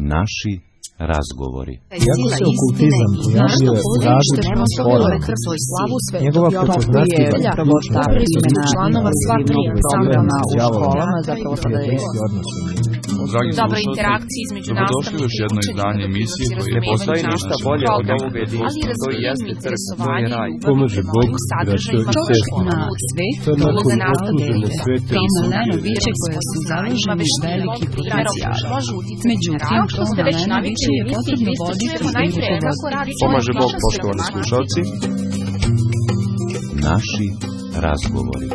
Naši razgovori. Iako se okultizam pojavio u različitim formama, njegova prepoznatljiva ključna primjena članova sva tri programa u školama zapravo sada je Dobra interakcija između nastavnika i učenika. Dobrodošli u još jedno izdanje emisije koje ne postoji ništa bolje od ovoga jedinstva, to je jeste crkva, to je raj. Pomaže Bog da što je sestno. To je nakon odslužene svete i sudije biće koje su založene veliki potencijal. Međutim, to najviše je potrebno voditi rukovodstvo. Pomaže Bog, poštovani slušalci. Naši razgovori.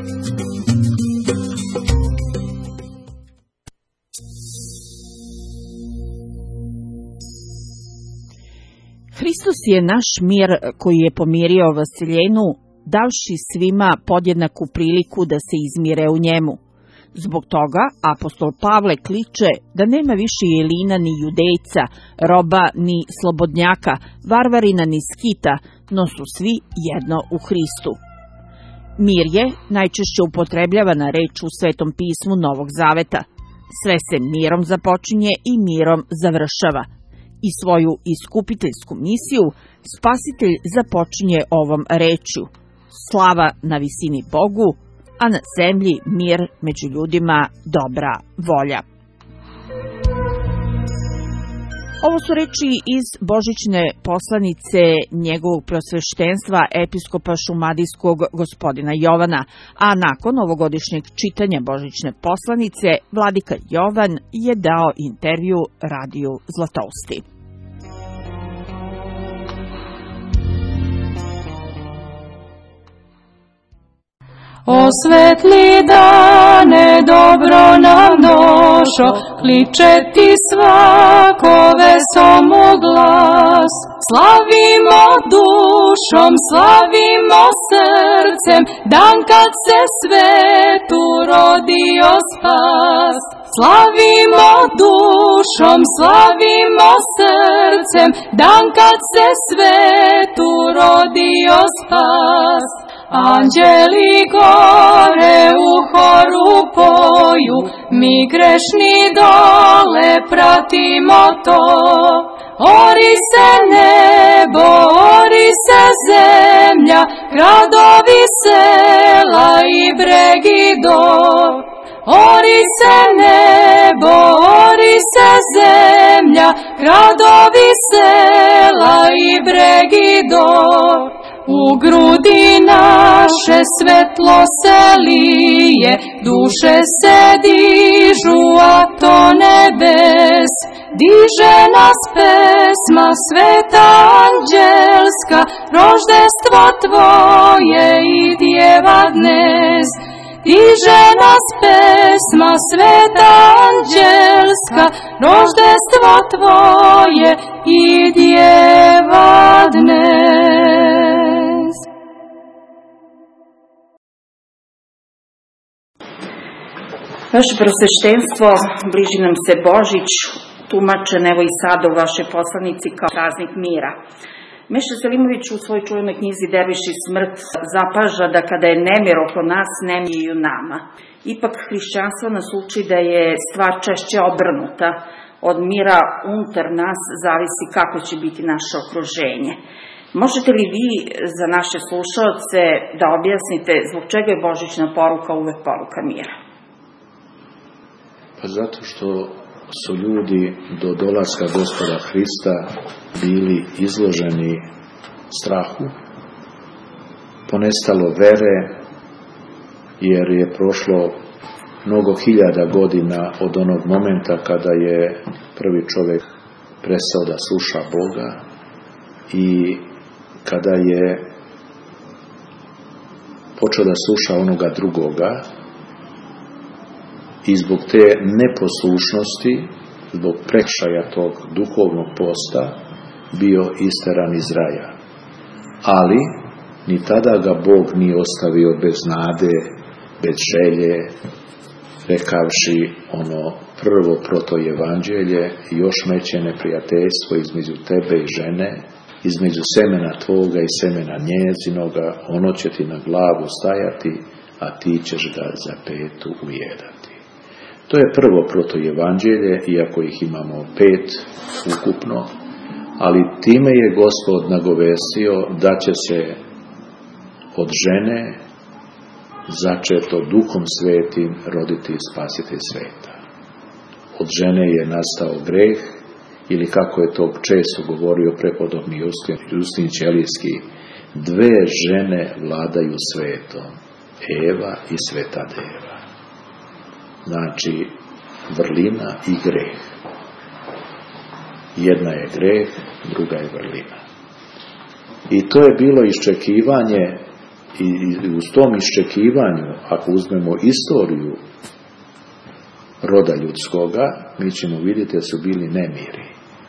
Hristos je naš mir koji je pomirio Vasiljenu, davši svima podjednaku priliku da se izmire u njemu. Zbog toga apostol Pavle kliče da nema više Jelina ni Judejca, roba ni slobodnjaka, varvarina ni skita, no su svi jedno u Hristu. Mir je najčešće upotrebljavana reč u Svetom pismu Novog Zaveta. Sve se mirom započinje i mirom završava. I svoju iskupiteljsku misiju Spasitelj započinje ovom rečju: slava na visini Bogu, a na zemlji mir među ljudima, dobra volja. Ovo su reči iz božićne poslanice njegovog preosveštenstva episkopa šumadijskog gospodina Jovana, a nakon ovogodišnjeg čitanja božićne poslanice, vladika Jovan je dao intervju radiju Zlatousti. O svetli dane, dobro nam došo, kliče ti svakove somu glas. Slavimo dušom, slavimo srcem, dan kad se svetu rodio spas. Slavimo dušom, slavimo srcem, dan kad se svetu rodio spas. Anđeli gore u horu poju, mi grešni dole pratimo to. Ori se nebo, ori se zemlja, gradovi, sela i bregi do. Ori se nebo, ori se zemlja, gradovi, sela i bregi do. U grudi naše svetlo se lije, duše se dižu, a to nebes. Diže nas pesma sveta anđelska, roždestvo tvoje i djeva dnes. Diže nas pesma sveta anđelska, roždestvo tvoje i djeva dnes. Vaše prosveštenstvo, bliži nam se Božić, tumačen evo i sad u vašoj poslanici kao praznik mira. Meša Selimović u svojoj čuvenoj knjizi Derviš i smrt zapaža da kada je nemir oko nas, nemir i u nama. Ipak hrišćanstvo nas uči da je stvar češće obrnuta. Od mira unutar nas zavisi kako će biti naše okruženje. Možete li vi za naše slušaoce da objasnite zbog čega je božićna poruka uvek poruka mira? Pa zato što su ljudi do dolaska Gospoda Hrista bili izloženi strahu, ponestalo vere, jer je prošlo mnogo hiljada godina od onog momenta kada je prvi čovjek prestao da sluša Boga i kada je počeo da sluša onoga drugoga. I zbog te neposlušnosti, zbog prekršaja tog duhovnog posta, bio isteran iz raja. Ali, ni tada ga Bog nije ostavio bez nade, bez želje, rekavši ono prvo protoevanđelje i još veće neprijateljstvo između tebe i žene, između semena tvoga i semena njezinoga, ono će ti na glavu stajati, a ti ćeš ga za petu ujedati. To je prvo protoevanđelje, iako ih imamo 5 ukupno, ali time je Gospod nagovestio da će se od žene začeto Duhom Svetim roditi spasitelj sveta. Od žene je nastao greh, ili kako je to često govorio prepodobni Justin Ćelijski, 2 žene vladaju svetom, Eva i Sveta Deva. Znači, vrlina i greh. Jedna je greh, druga je vrlina. I to je bilo iščekivanje, i uz tom iščekivanju, ako uzmemo istoriju roda ljudskoga, mi ćemo vidjeti da su bili nemiri.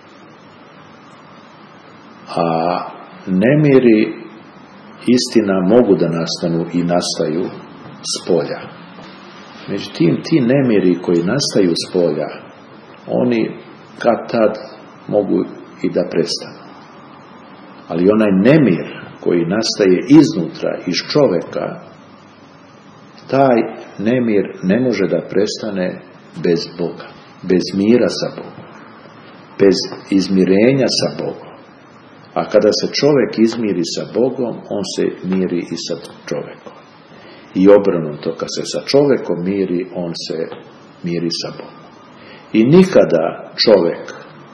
A nemiri, istina, mogu da nastanu i nastaju s polja. Međutim, ti nemiri koji nastaju s polja, oni kad tad mogu i da prestanu. Ali onaj nemir koji nastaje iznutra, iz čoveka, taj nemir ne može da prestane bez Boga, bez mira sa Bogom, bez izmirenja sa Bogom. A kada se čovek izmiri sa Bogom, on se miri i sa čovekom. I obrnuto, kad se sa čovekom miri, on se miri sa Bogom. I nikada čovek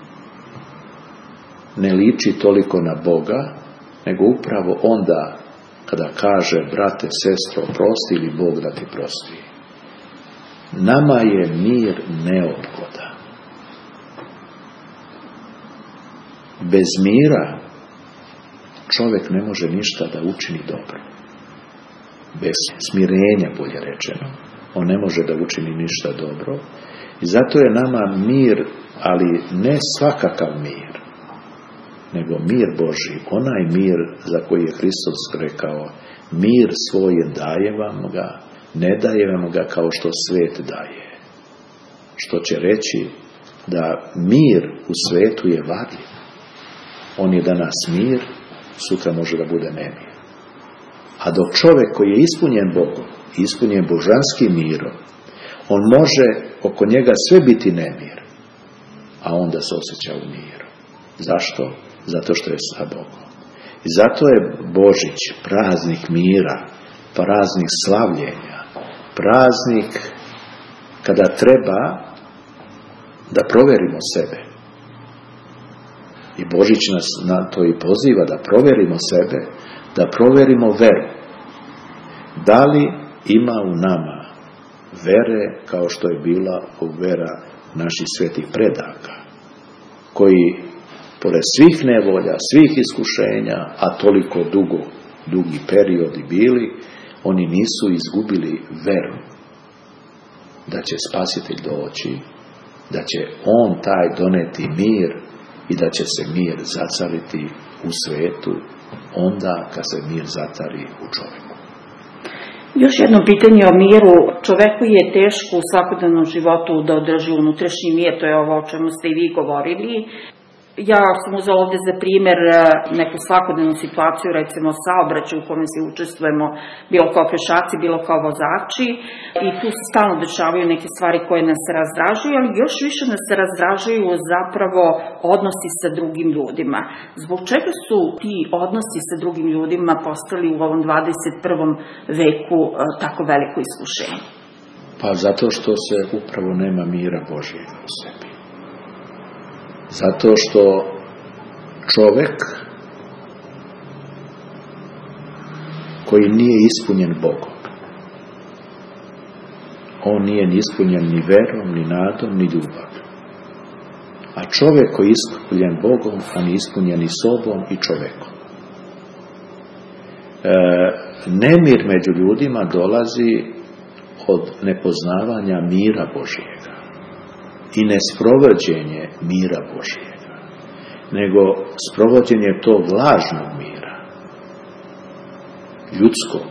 ne liči toliko na Boga, nego upravo onda kada kaže: brate, sestro, prosti ili Bog da ti prosti. Nama je mir neophodan. Bez mira čovjek ne može ništa da učini dobro. Bez smirenja, bolje rečeno, on ne može da učini ništa dobro. I zato je nama mir, ali ne svakakav mir, nego mir Božji, onaj mir za koji je Hristos rekao: mir svoj daje vam ga, ne daje vam ga kao što svet daje. Što će reći da mir u svetu je varljiv. On je danas mir, sutra može da bude nemir. A dok čovjek koji je ispunjen Bogom, ispunjen božanskim mirom, on može oko njega sve biti nemir, a onda se osjeća u miru. Zašto? Zato što je sa Bogom. I zato je Božić praznik mira, praznik slavljenja, praznik kada treba da proverimo sebe. I Božić nas na to i poziva da proverimo sebe, da proverimo veru. Da li ima u nama vere kao što je bila vera naših svetih predaka, koji pored svih nevolja, svih iskušenja, a toliko dugi periodi bili, oni nisu izgubili veru da će Spasitelj doći, da će on taj doneti mir i da će se mir zacariti u svetu onda kad se mir zacari u čovjeku. Još jedno pitanje o miru. Čoveku je teško u svakodnevnom životu da održi unutrašnji mir, to je ovo o čemu ste i vi govorili. Ja sam uzela ovdje za primjer neku svakodnevnu situaciju, recimo saobraćaj u kome se učestvujemo, bilo kao pešaci, bilo kao vozači, i tu se stalno dešavaju neke stvari koje nas razdražuju, ali još više nas razdražuju zapravo odnosi sa drugim ljudima. Zbog čega su ti odnosi sa drugim ljudima postali u ovom 21. veku tako veliko iskušenje? Pa zato što se upravo nema mira Božjega u sebi. Zato što čovjek koji nije ispunjen Bogom, on nije ni ispunjen ni verom, ni nadom, ni ljubavlju. A čovjek koji je ispunjen Bogom, a ni ispunjen ni sobom i čovjekom. Nemir među ljudima dolazi od nepoznavanja mira Božjega i nesprovođenje mira Božjega, nego sprovođenje tog lažnog mira, ljudskog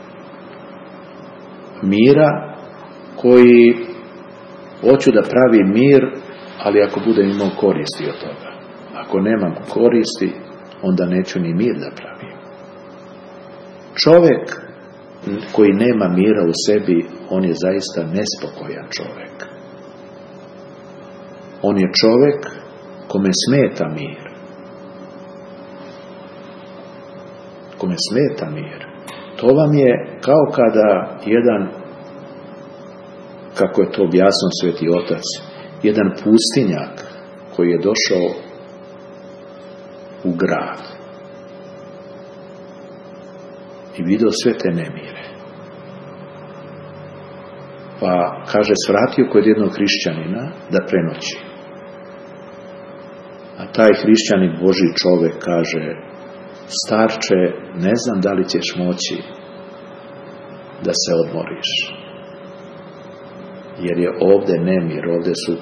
mira, koji hoću da pravi mir, ali ako budem imao koristi od toga. Ako nemam koristi, onda neću ni mir da pravim. Čovjek koji nema mira u sebi, on je zaista nespokojan čovjek. On je čovjek kome smeta mir. Kome smeta mir. To vam je kao kada jedan, kako je to objasnio Sveti Otac, jedan pustinjak koji je došao u grad i vidio sve te nemire. Pa, kaže, svratio kod jednog hrišćanina da prenoći. A taj hrišćanin, Božji čovjek, kaže, starče, ne znam da li ćeš moći da se odmoriš. Jer je ovdje nemir, ovdje su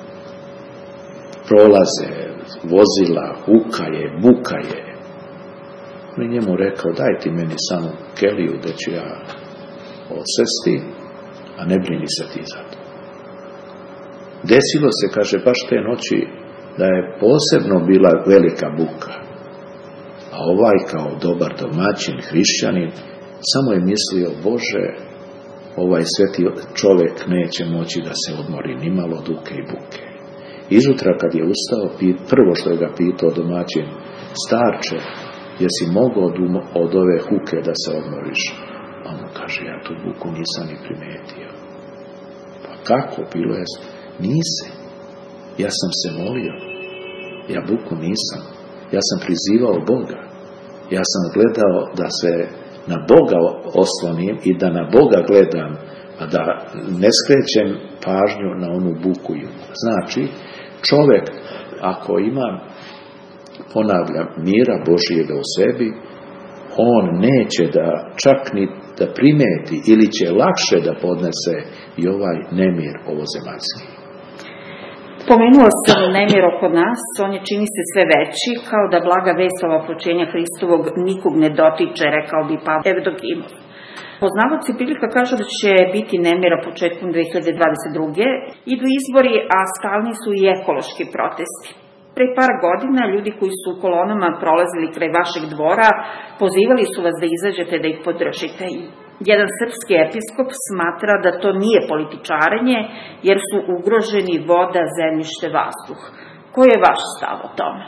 prolaze, vozila, hukaje, bukaje. On je njemu rekao, daj ti meni samo keliju da ću ja odsesti, a ne brini se ti za to. Desilo se, kaže, baš te noći da je posebno bila velika buka. A ovaj kao dobar domaćin, hrišćanin, samo je mislio, Bože, ovaj sveti čovjek neće moći da se odmori ni malo od huke i buke. Izutra kad je ustao, prvo što je ga pitao domaćin, starče, jesi mogao od ove huke da se odmoriš? A on kaže, ja tu buku nisam ni primetio. Pa kako? Bilo je, nisi. Ja sam se molio. Ja buku nisam. Ja sam prizivao Boga. Ja sam gledao da se na Boga oslonim i da na Boga gledam, a da ne skrećem pažnju na onu buku. Znači, čovjek, ako ima, ponavljam, mira Božijega u sebi, on neće da čak ni da primeti ili će lakše da podnese i ovaj nemir ovozemaljski. Pomenuo sam nemir oko nas, on je čini se sve veći, kao da blaga vest ovoproćenja Hristovog nikog ne dotiče, rekao bi Pavle Evdokimov. Poznavaoci prilika kažu da će biti nemira početkom 2022. Idu izbori, a stalni su i ekološki protesti. Pre par godina ljudi koji su u kolonama prolazili kraj vašeg dvora pozivali su vas da izađete da ih podržite. Jedan srpski episkop smatra da to nije političarenje jer su ugroženi voda, zemljište, vazduh. Koji je vaš stav o tome?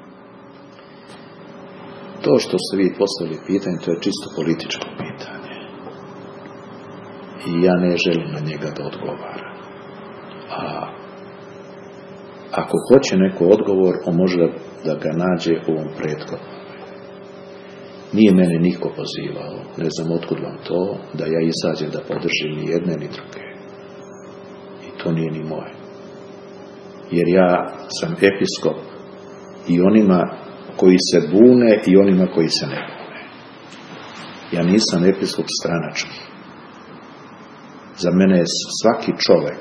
To što ste vi postavili pitanje, to je čisto političko pitanje. I ja ne želim na njega da odgovaram. A ako hoće neko odgovor, on može da ga nađe u ovom prethodnom. Nije mene niko pozivao, ne znam otkud vam to, da ja izađem da podržim ni jedne ni druge. I to nije ni moje. Jer ja sam episkop i onima koji se bune i onima koji se ne bune. Ja nisam episkop stranački. Za mene je svaki čovjek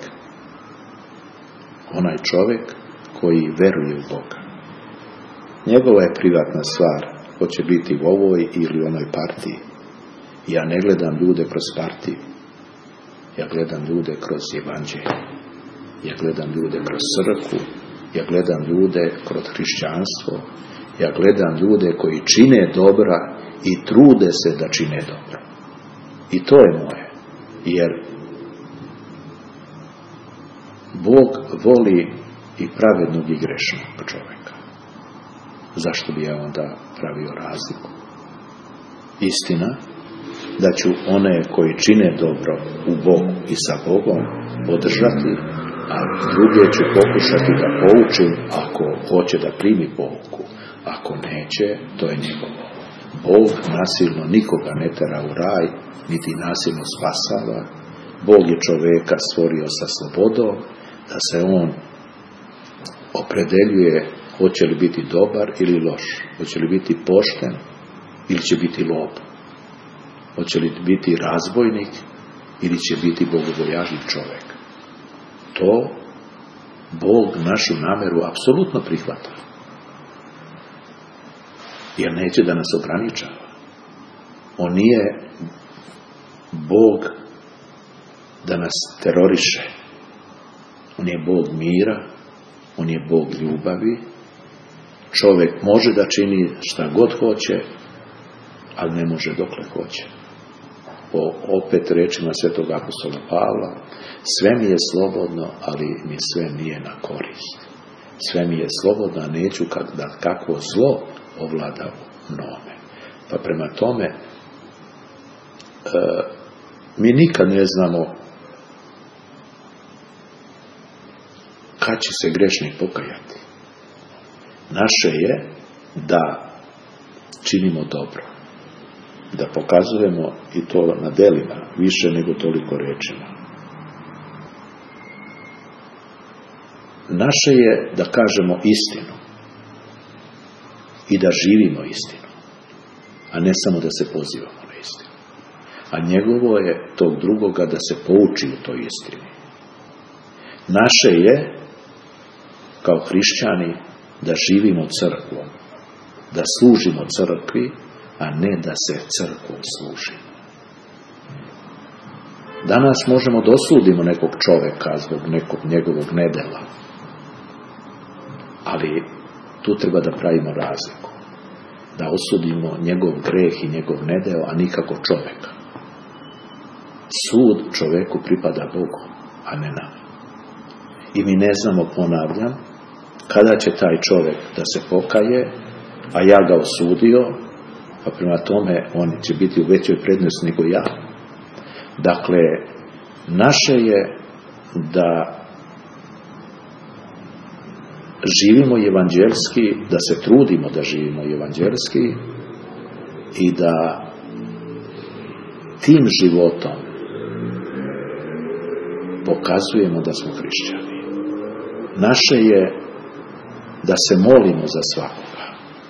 onaj čovjek koji veruje u Boga. Njegova je privatna stvar, hoće biti u ovoj ili onoj partiji. Ja ne gledam ljude kroz partiju. Ja gledam ljude kroz evanđelje. Ja gledam ljude kroz crkvu. Ja gledam ljude kroz hrišćanstvo. Ja gledam ljude koji čine dobra i trude se da čine dobro. I to je moje. Jer Bog voli i pravednog i grešnog čovjeka. Zašto bi ja onda pravio razliku? Istina, da ću one koji čine dobro u Bogu i sa Bogom podržati, a druge ću pokušati da poučim ako hoće da primi pouku. Ako neće, to je njegovo. Bog nasilno nikoga ne tera u raj, niti nasilno spasava. Bog je čoveka stvorio sa slobodom, da se on opredeljuje hoće li biti dobar ili loš, hoće li biti pošten ili će biti lopov, hoće li biti razbojnik ili će biti bogobojažni čovjek. To Bog našu nameru apsolutno prihvata. Jer neće da nas ograničava. On nije Bog da nas teroriše. On je Bog mira, on je Bog ljubavi. Čovjek može da čini šta god hoće, ali ne može dokle hoće. Po opet rečima svetog apostola Pavla, sve mi je slobodno, ali mi sve nije na korist. sve mi je slobodno, a neću da kakvo zlo ovlada mnome. Pa prema tome, mi nikad ne znamo kad će se grešnik pokajati. Naše je da činimo dobro, da pokazujemo i to na delima, više nego toliko rečima. Naše je da kažemo istinu i da živimo istinu, a ne samo da se pozivamo na istinu. A njegovo je tog drugoga da se pouči u toj istini. Naše je, kao hrišćani, da živimo crkvom, da služimo crkvi, a ne da se crkvom služimo. Danas možemo da osudimo nekog čoveka zbog nekog njegovog nedela, ali tu treba da pravimo razliku. Da osudimo njegov greh i njegov nedeo, a nikako čoveka. Sud čoveku pripada Bogu, a ne nama. I mi ne znamo, ponavljam, kada će taj čovek da se pokaje, a ja ga osudio, a prema tome on će biti u većoj prednosti nego ja. Dakle, naše je da živimo evanđelski, da se trudimo da živimo evanđelski i da tim životom pokazujemo da smo hrišćani. Naše je da se molimo za svakoga.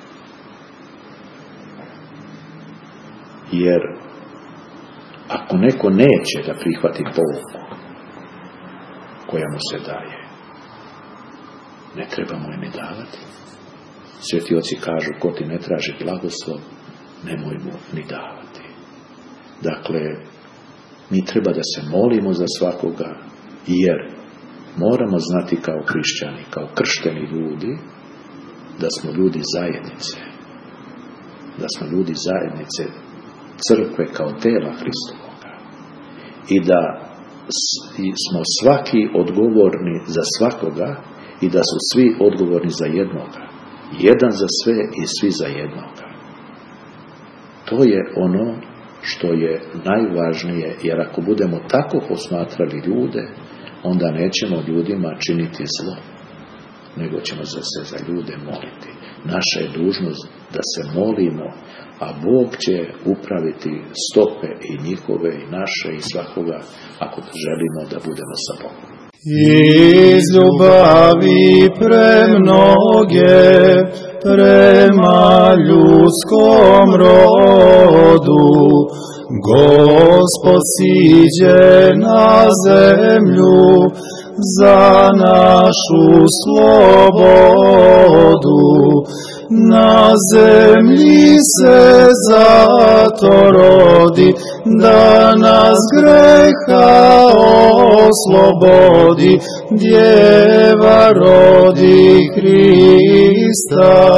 Jer ako neko neće da prihvati pouku koja mu se daje, ne treba mu je ni davati. Sveti oci kažu, ko ti ne traži blagoslov, nemoj mu ni davati. Dakle, mi treba da se molimo za svakoga, jer moramo znati kao hrišćani, kao kršteni ljudi, da smo ljudi zajednice. Da smo ljudi zajednice crkve kao tela Hristovoga. I da smo svaki odgovorni za svakoga i da su svi odgovorni za jednoga. Jedan za sve i svi za jednoga. To je ono što je najvažnije, jer ako budemo tako posmatrali ljude, onda nećemo ljudima činiti zlo, nego ćemo se za ljude moliti. Naša je dužnost da se molimo, a Bog će upraviti stope i njihove i naše i svakoga, ako želimo da budemo sa Bogom. Iz ljubavi premnoge prema ljudskom rodu, Gospod siđe na zemlju za našu slobodu. Na zemlji se zato rodi, da nas greha oslobodi. Djeva rodi Hrista,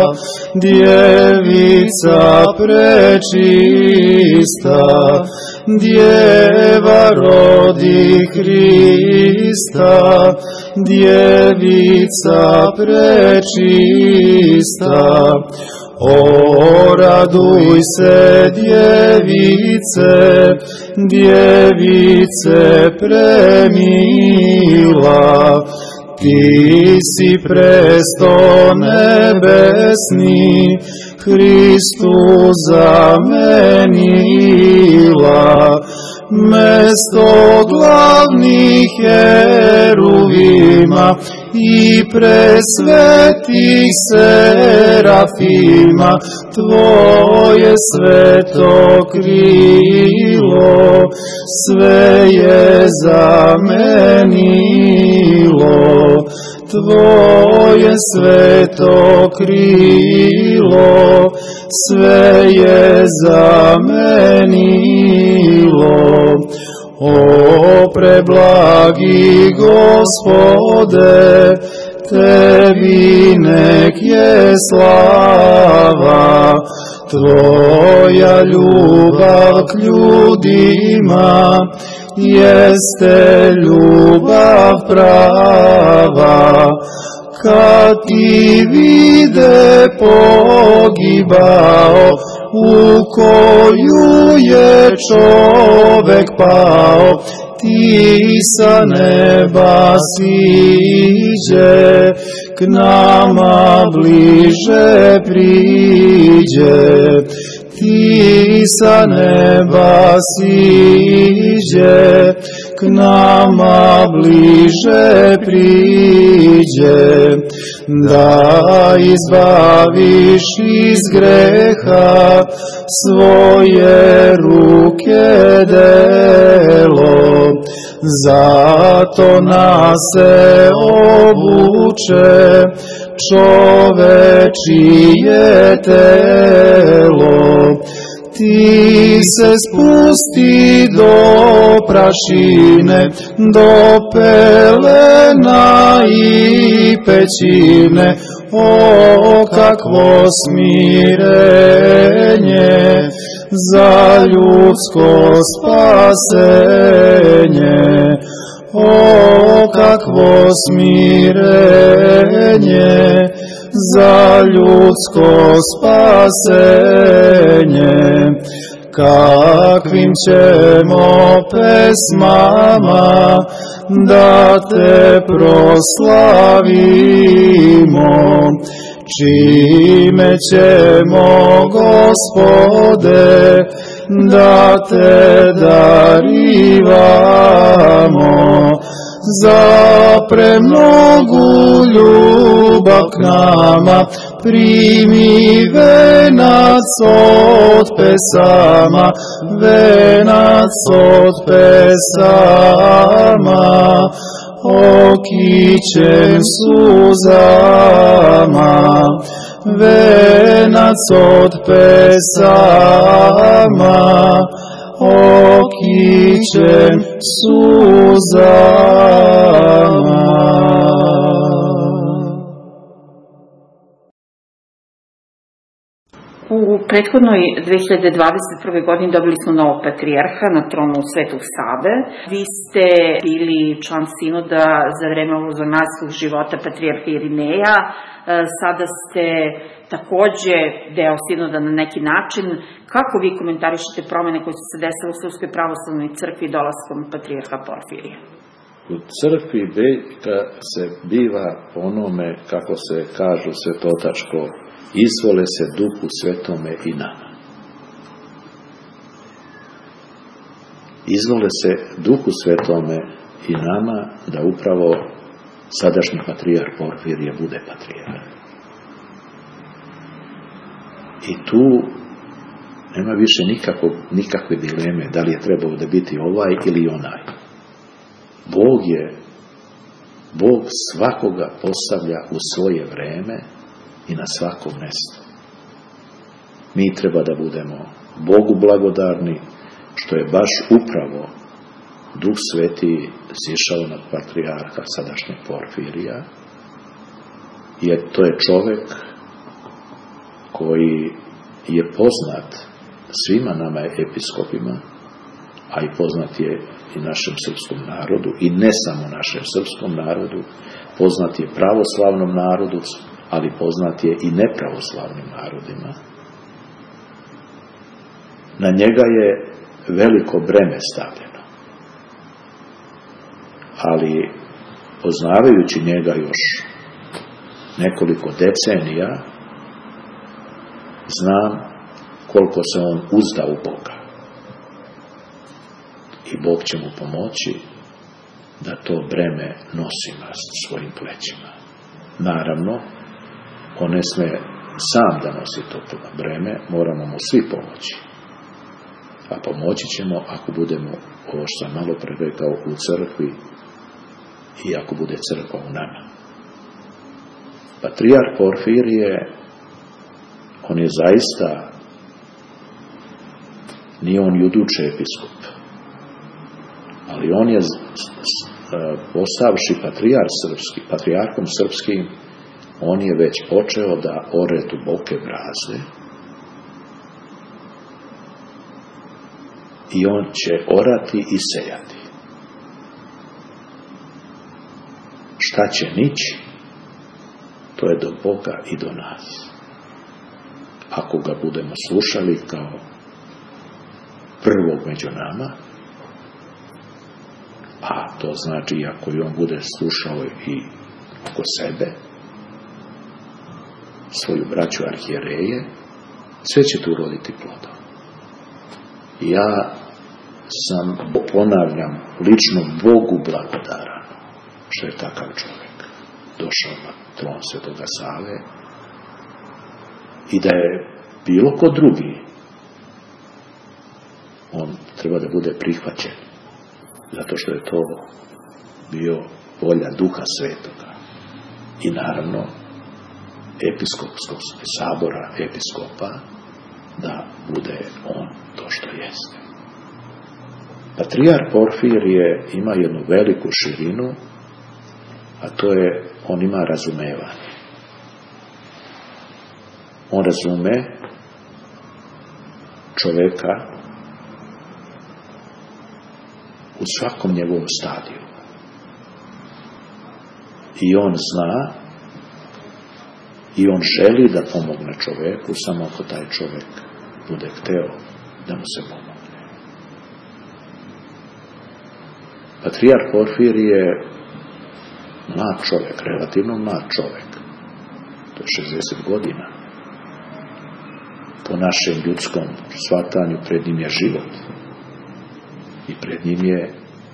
djevica prečista. Djeva rodi Hrista, djevica prečista. O, raduj se, djevice, djevice premila, ti si presto nebesni, Hristu zamenila. Mesto glavnih heruvima i presvetih serafima, tvoje sveto krilo sve je zamenilo. Tvoje sveto krilo sve je zamenilo. O preblagi Gospode, tebi nek je slava. Tvoja ljubav k ljudima jeste ljubav prava. kad ti vide pogibao, u koju je čovek pao, ti sa neba siđe, k nama bliže priđe. Ti sa neba siđe, k nama bliže priđe, da izbaviš iz greha svoje ruke delo. Zato nas se obuče čovečije telo. Ti se spusti do prašine, do pelena i pećine. O, kakvo smirenje za ljudsko spasenje. O, kakvo smirenje za ljudsko spasenje. Kakvim ćemo pesmama da te proslavimo, čime ćemo, Gospode, da te darivamo, za premnogu ljubav k nama. Primi venac od pesama, venac od pesama, okićen suzama. Venac od pesama, okićen suzama. U prethodnoj 2021. godini dobili smo novog patrijarha na tronu Svetog Save. Vi ste bili član sinoda za vreme ovozemaljskog života patrijarha Irineja. Sada ste takođe deo sinoda na neki način. Kako vi komentarišete promene koje su se desile u Srpskoj pravoslavnoj crkvi dolaskom patrijarha Porfirija? U crkvi Bejka se biva onome, kako se kažu svetotačko, izvole se Duhu Svetome i nama. Izvole se Duhu Svetome i nama da upravo sadašnji patrijarh Porfirije bude patrijarh. I tu nema više nikakve dileme da li je trebao da biti ovaj ili onaj. Bog svakoga postavlja u svoje vreme i na svakom mjestu. Mi treba da budemo Bogu blagodarni što je baš upravo Duh Sveti sišao na patrijarha sadašnjeg Porfirija, jer to je čovek koji je poznat svima nama episkopima, a i poznat je i našem srpskom narodu, i ne samo našem srpskom narodu, poznat je pravoslavnom narodu, ali poznat je i nepravoslavnim narodima. Na njega je veliko breme stavljeno. Ali, poznavajući njega još nekoliko decenija, znam koliko se on uzda u Boga. I Bog će mu pomoći da to breme nosi na svojim plećima. Naravno, on ne sme sam da nosi to breme, moramo mu svi pomoći. A pomoći ćemo ako budemo, ovo što sam malo pre rekao, u crkvi i ako bude crkva u nama. Patrijarh Porfirije, on je zaista, nije on juduče episkop, ali on je, postavši patrijarhom srpskim, on je već počeo da ore duboke braze i on će orati i sejati. Šta će nići? to je do Boga i do nas. Ako ga budemo slušali kao prvog među nama, a to znači ako i on bude slušao i oko sebe, svoju braću arhijereje, sve će tu roditi plodom. Ja sam, ponavljam, lično Bogu blagodaran što je takav čovjek došao na tron Svetoga Save i da je bilo ko drugi, on treba da bude prihvaćen, zato što je to bio volja Duha Svetoga i naravno episkopskog sabora, episkopa, da bude on to što jeste. Patrijarh Porfirije ima jednu veliku širinu, a to je, on ima razumevanje. On razume čoveka u svakom njegovom stadiju. I on zna i on želi da pomogne čoveku, samo ako taj čovek bude hteo da mu se pomogne. Patrijarh Porfirije je mlad čovjek, relativno mlad čovjek. To je 60 godina. Po našem ljudskom shvatanju pred njim je život. I pred njim je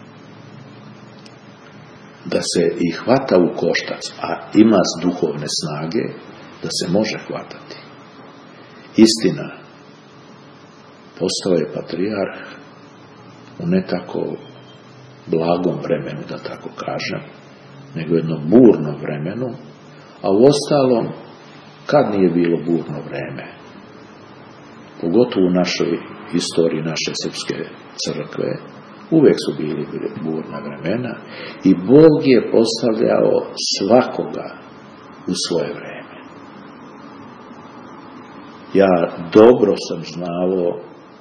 da se i hvata u koštac, a ima duhovne snage da se može hvatati. Istina, postao je patrijarh u ne tako blagom vremenu, da tako kažem, nego jednom burnom vremenu, a u ostalom, kad nije bilo burno vreme, pogotovo u našoj istoriji naše srpske crkve, uvek su bili burna vremena i Bog je postavljao svakoga u svoje vreme. Ja dobro sam znao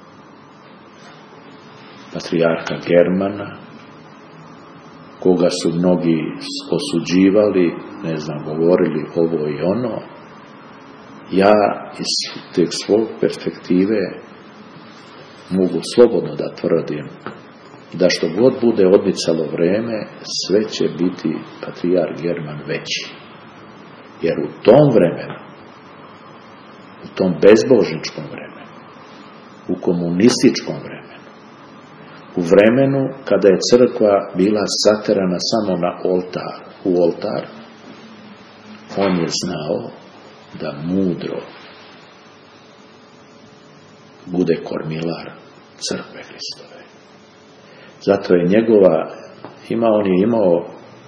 patrijarha Germana, koga su mnogi osuđivali, ne znam, govorili ovo i ono. Ja iz te svog perspektive mogu slobodno da tvrdim da što god bude odmicalo vreme, sve će biti patrijarh German veći. Jer u tom vremenu, u tom bezbožničkom vremenu, u komunističkom vremenu, u vremenu kada je crkva bila saterana samo u oltar, on je znao da mudro bude kormilar crkve Hristove. Zato je on je imao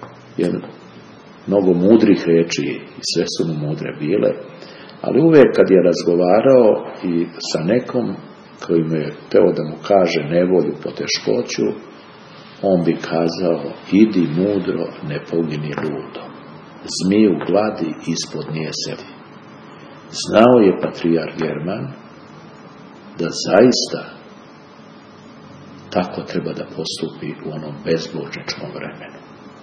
mnogo mudrih reči i sve su mu mudre bile, ali uvek kad je razgovarao i sa nekom koji mu je teo da mu kaže nevolju, poteškoću, on bi kazao: idi mudro, ne pogini ludo. Zmiju gladi, ispod nje sedi. Znao je patrijarh German da zaista tako treba da postupi u onom bezbožničkom vremenu.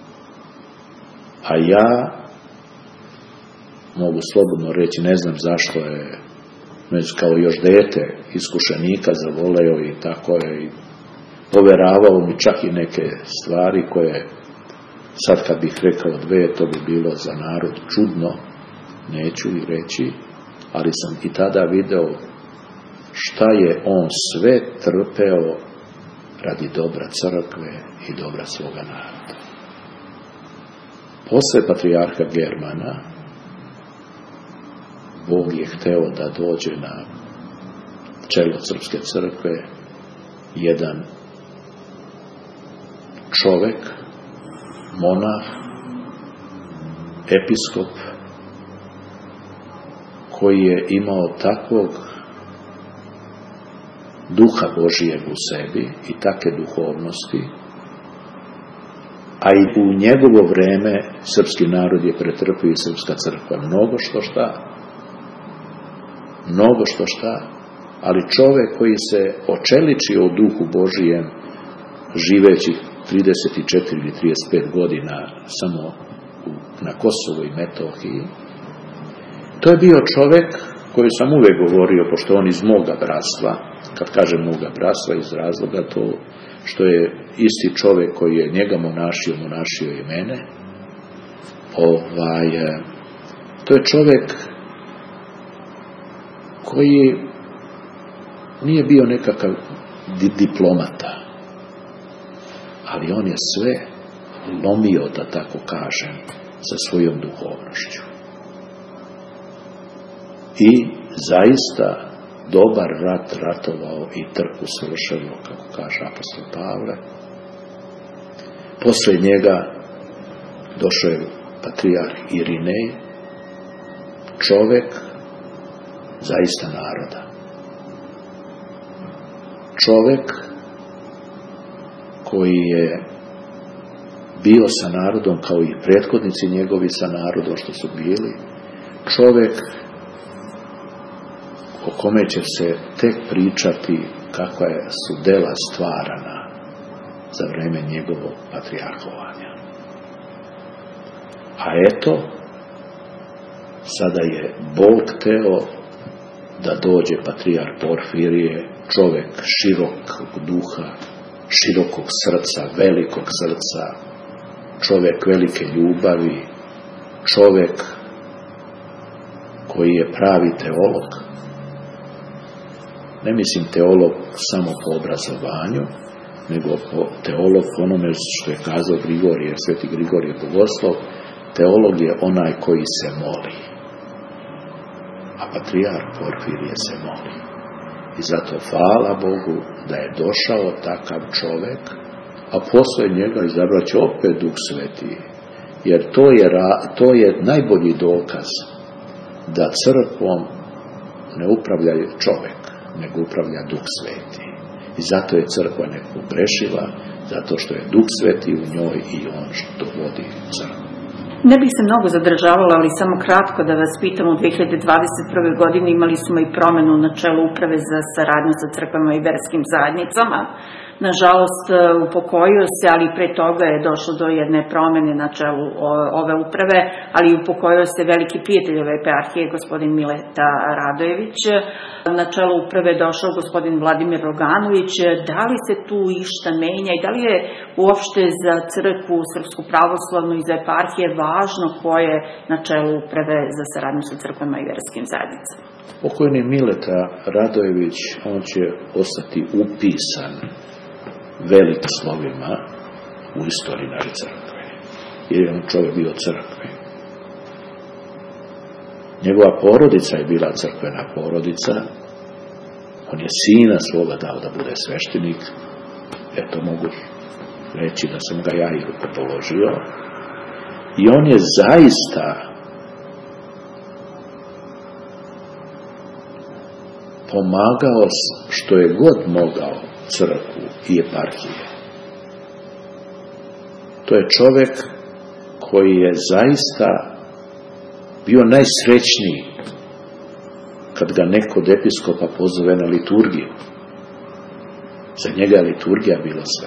A ja mogu slobodno reći, ne znam zašto je kao još dete iskušenika zavoleo i tako je i poveravao mi čak i neke stvari koje sad kad bih rekao dve, to bi bilo za narod čudno, neću i reći, ali sam i tada video šta je on sve trpeo radi dobra crkve i dobra svoga naroda. Posle patrijarha Germana Bog je hteo da dođe na čelo srpske crkve jedan čovek, monah, episkop, koji je imao takvog duha Božijeg u sebi i take duhovnosti, a i u njegovo vreme srpski narod je pretrpio i srpska crkva mnogo što šta, ali čovek koji se očeličio u duhu Božijem živeći 34 ili 35 godina samo na Kosovu i Metohiji, To je bio čovek koji sam uvek govorio, pošto on iz moga bratstva, kad kažem moga bratstva, iz razloga to što je isti čovek koji je njega monašio i mene, to je čovek koji nije bio nekakav diplomata, ali on je sve lomio, da tako kažem, sa svojom duhovnošću. I zaista dobar rat ratovao i trku svršeno, kako kaže apostol Pavle. Posle njega došao je patrijarh Irinej, čovek zaista naroda. Čovek koji je bio sa narodom kao i prethodnici njegovi sa narodom što su bili. Čovek o kome će se tek pričati kakva su dela stvarana za vreme njegovog patrijarhovanja. A eto, sada je Bog hteo da dođe patrijarh Porfirije, čovek širokog duha, širokog srca, velikog srca, čovek velike ljubavi, čovek koji je pravi teolog. Ne mislim teolog samo po obrazovanju, nego teolog po onome što je kazao Grigorije, sveti Grigorije Bogoslov. Teolog je onaj koji se moli, a patrijarh Porfirije se moli. I zato hvala Bogu da je došao takav čovek, a posle njega izabrat će opet Duh Sveti. Jer to je najbolji dokaz da crkvom ne upravlja čovek, nego upravlja Duh Sveti. I zato je crkva nepogrešiva, zato što je Duh Sveti u njoj i on što vodi crkvu. Ne bih se mnogo zadržavala, ali samo kratko da vas pitam, u 2021. godini imali smo i promenu na čelu uprave za saradnju sa crkvama i verskim zajednicama. Nažalost, upokojio se, ali pre toga je došlo do jedne promene na čelu ove uprave, ali upokojio se veliki prijatelj ove eparhije, gospodin Mileta Radojević. Na čelu uprave je došao gospodin Vladimir Roganović. Da li se tu išta menja i da li je uopšte za crkvu, srpsku pravoslavnu i za eparhije važno ko je na čelu uprave za saradnju sa crkvama i verskim zajednicama? Pokojni Mileta Radojević, on će ostati upisan velikim slovima u istoriji naše crkve, jer je on čovjek bio crkve. Njegova porodica je bila crkvena porodica, on je sina svoga dao da bude sveštenik, eto mogu reći da sam ga ja i rukopoložio, i on je zaista pomagao što je god mogao crkvu i eparhije. To je čovek koji je zaista bio najsrećniji kad ga neko od episkopa pozove na liturgiju. Za njega je liturgija bilo sve.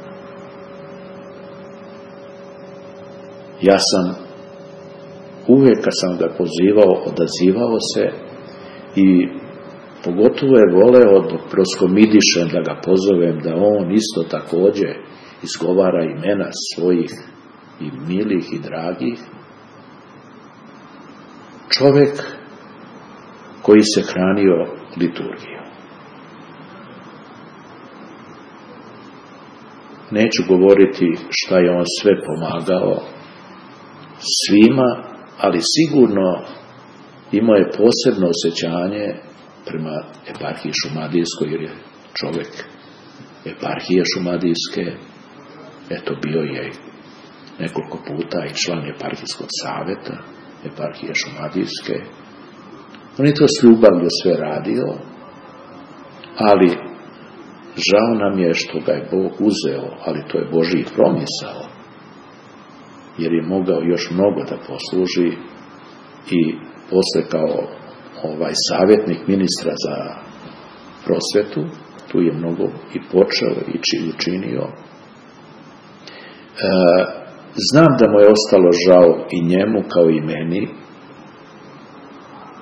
Ja sam uvek kad sam ga pozivao, odazivao se i pogotovo je voleo dok proskomidišem da ga pozovem, da on isto takođe izgovara imena svojih i milih i dragih. Čovek koji se hranio liturgijom. Neću govoriti šta je on sve pomagao svima, ali sigurno imao je posebno osjećanje prema eparhiji Šumadijskoj, jer je čovek eparhije Šumadijske, eto bio je nekoliko puta i član eparhijskog saveta eparhije Šumadijske. On je to s ljubavlju sve radio, ali žao nam je što ga je Bog uzeo, ali to je Božji promisao, jer je mogao još mnogo da posluži i posle kao savjetnik ministra za prosvetu, tu je mnogo i počeo i učinio. Znam da mu je ostalo žao i njemu kao i meni,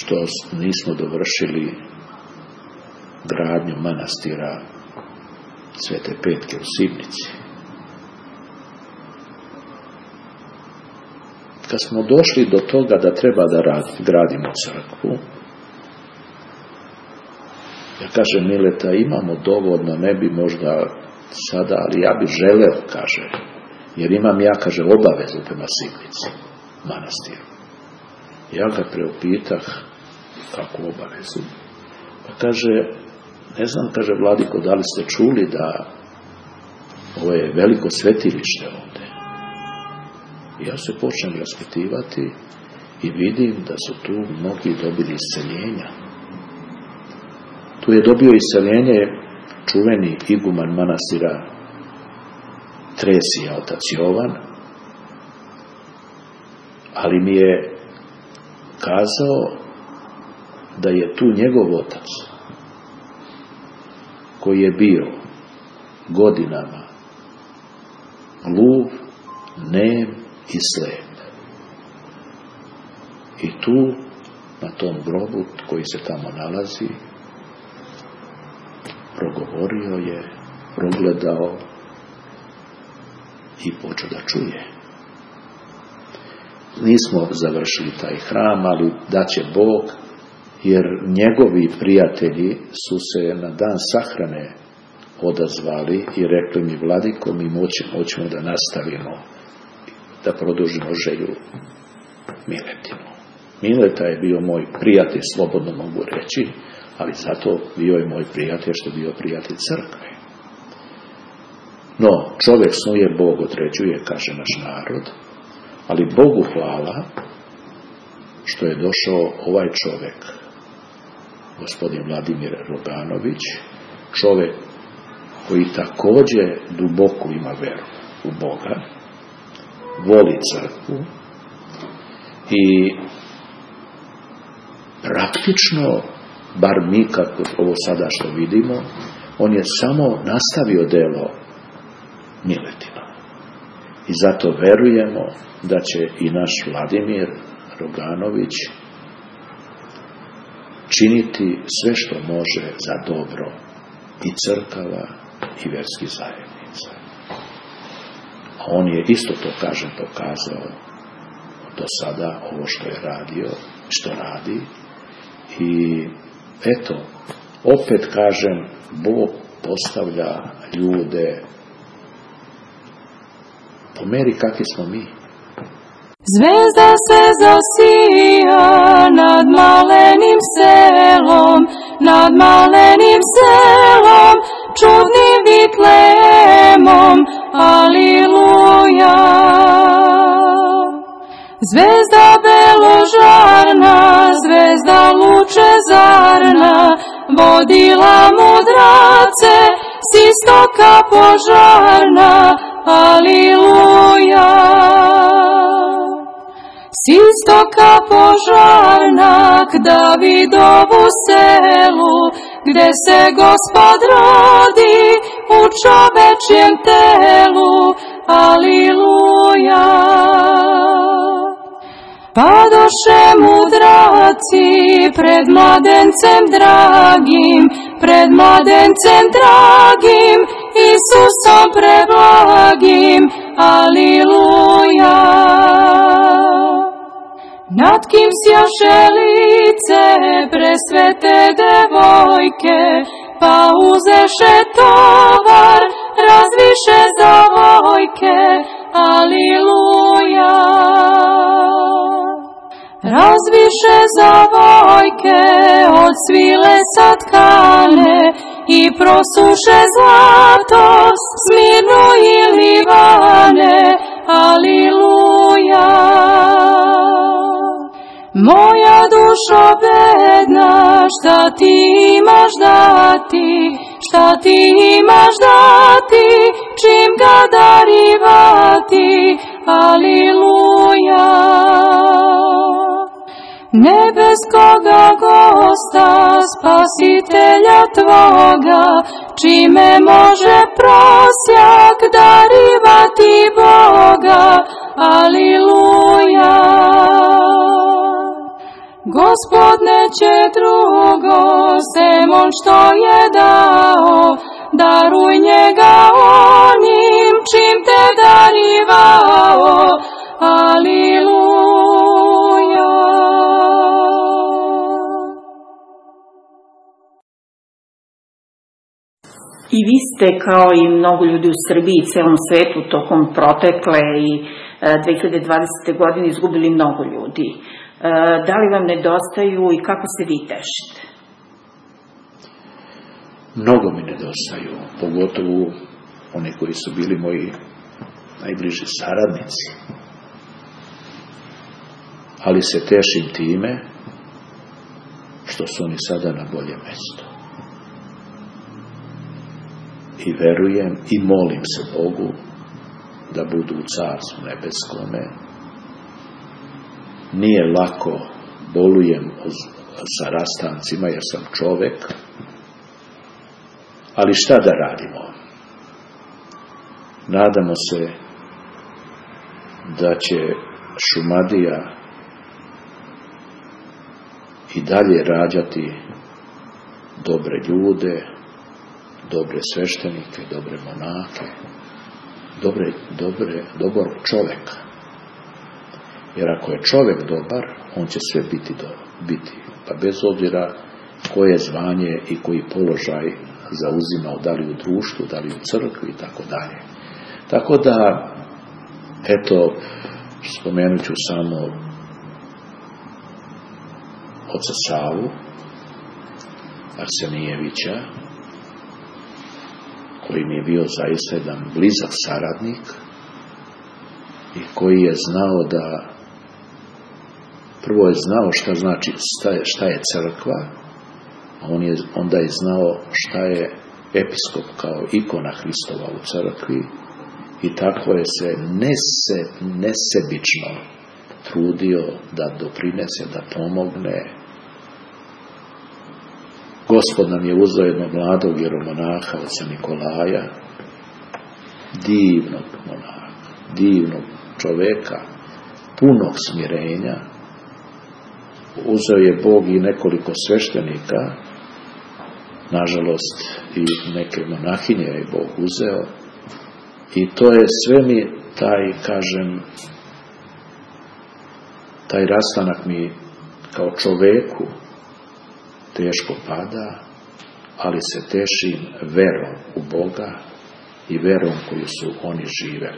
što nismo dovršili gradnju manastira Svete Petke u Sivnici. Kad smo došli do toga da treba da gradimo crkvu, ja kažem Mileta, imamo dovoljno, ne bi možda sada, ali ja bi želeo, kaže, jer imam ja, kaže, obavezu prema Sivnici, manastiru. Ja ga preupitah, kako obavezu? Pa kaže, ne znam, kaže, Vladiko, da li ste čuli da ovo je veliko svetilište ovde? Ja se počnem raspitivati i vidim da su tu mnogi dobili isceljenja. Tu je dobio isceljenje čuveni iguman manastira Tresija, otac Jovan, ali mi je kazao da je tu njegov otac, koji je bio godinama gluv, nem i slep. I tu, na tom grobu koji se tamo nalazi, progovorio je, progledao i počeo da čuje. Nismo završili taj hram, ali daće Bog, jer njegovi prijatelji su se na dan sahrane odazvali i rekli mi, Vladiko, mi hoćemo da nastavimo, da produžimo želju Miletinu. Mileta je bio moj prijatelj, slobodno mogu reći, ali zato bio je moj prijatelj što je bio prijatelj crkve. No, čovjek snuje, Bog određuje, kaže naš narod, ali Bogu hvala što je došao ovaj čovjek, gospodin Vladimir Roganović, čovjek koji također duboko ima veru u Boga, voli crkvu i praktično, bar mi kako ovo sada što vidimo, on je samo nastavio delo Miletina. I zato verujemo da će i naš Vladimir Roganović činiti sve što može za dobro i crkava i verskih zajednica. A on je isto to, kažem, pokazao do sada ovo što je radio, što radi. I eto, opet kažem, Bog postavlja ljude po meri kakvi smo mi. Zvezda se zasija nad malenim selom, nad malenim selom, čudnim Vitlemom, aliluja. Zvezda beložarna, zvezda lučezarna, vodila mudrace s istoka požarna, aliluja. S istoka požarna k Davidovu selu, gde se Gospod rodi u čovečjem telu, aliluja. Padoše mudraci pred mladencem dragim, pred mladencem dragim, Isusom preblagim, aliluja. Nad kim sjaše lice presvete devojke, pa uzeše tovar, razviše zavojke, aliluja. Razviše zavojke od svile sa tkane i prosuše zlato, Smirnu i Livane, aliluja. Moja dušo bedna, šta ti imaš dati, šta ti imaš dati, čim ga darivati, aliluja. Nebeskoga gosta, spasitelja tvoga, čime može prosjak darivati Boga, aliluja. Gospod neće drugo, sem on što je dao, daruj njega onim čim te darivao. Aliluja. I vi ste, kao i mnogo ljudi u Srbiji i celom svetu, tokom protekle i 2020. godine izgubili mnogo ljudi. Da li vam nedostaju i kako se vi tešite? Mnogo mi nedostaju, pogotovo oni koji su bili moji najbliži saradnici. Ali se tešim time što su oni sada na bolje mesto. I verujem i molim se Bogu da budu u Carstvu nebeskome. Nije lako, bolujem sa rastancima jer sam čovek, ali šta da radimo? Nadamo se da će Šumadija i dalje rađati dobre ljude, dobre sveštenike, dobre monake, dobar čoveka. Jer ako je čovek dobar, on će sve biti. Pa bez obzira koje zvanje i koji položaj zauzimao, da li u društvu, da li u crkvi i tako dalje. Tako da, eto, spomenut ću samo oca Savu Arsenijevića, koji mi je bio zaista jedan blizak saradnik i koji je znao da, prvo je znao šta znači, šta je crkva, a onda je znao šta je episkop kao ikona Hristova u crkvi i tako je se nesebično trudio da doprinese, da pomogne. Gospod nam je uzeo jednog mladog jeromonaha, oca Nikolaja, divnog monaha, divnog čoveka, punog smirenja. Uzeo je Bog i nekoliko sveštenika, nažalost i neke monahinje je Bog uzeo, i to je sve mi taj rastanak mi kao čoveku teško pada, ali se tešim verom u Boga i verom koju su oni živeli.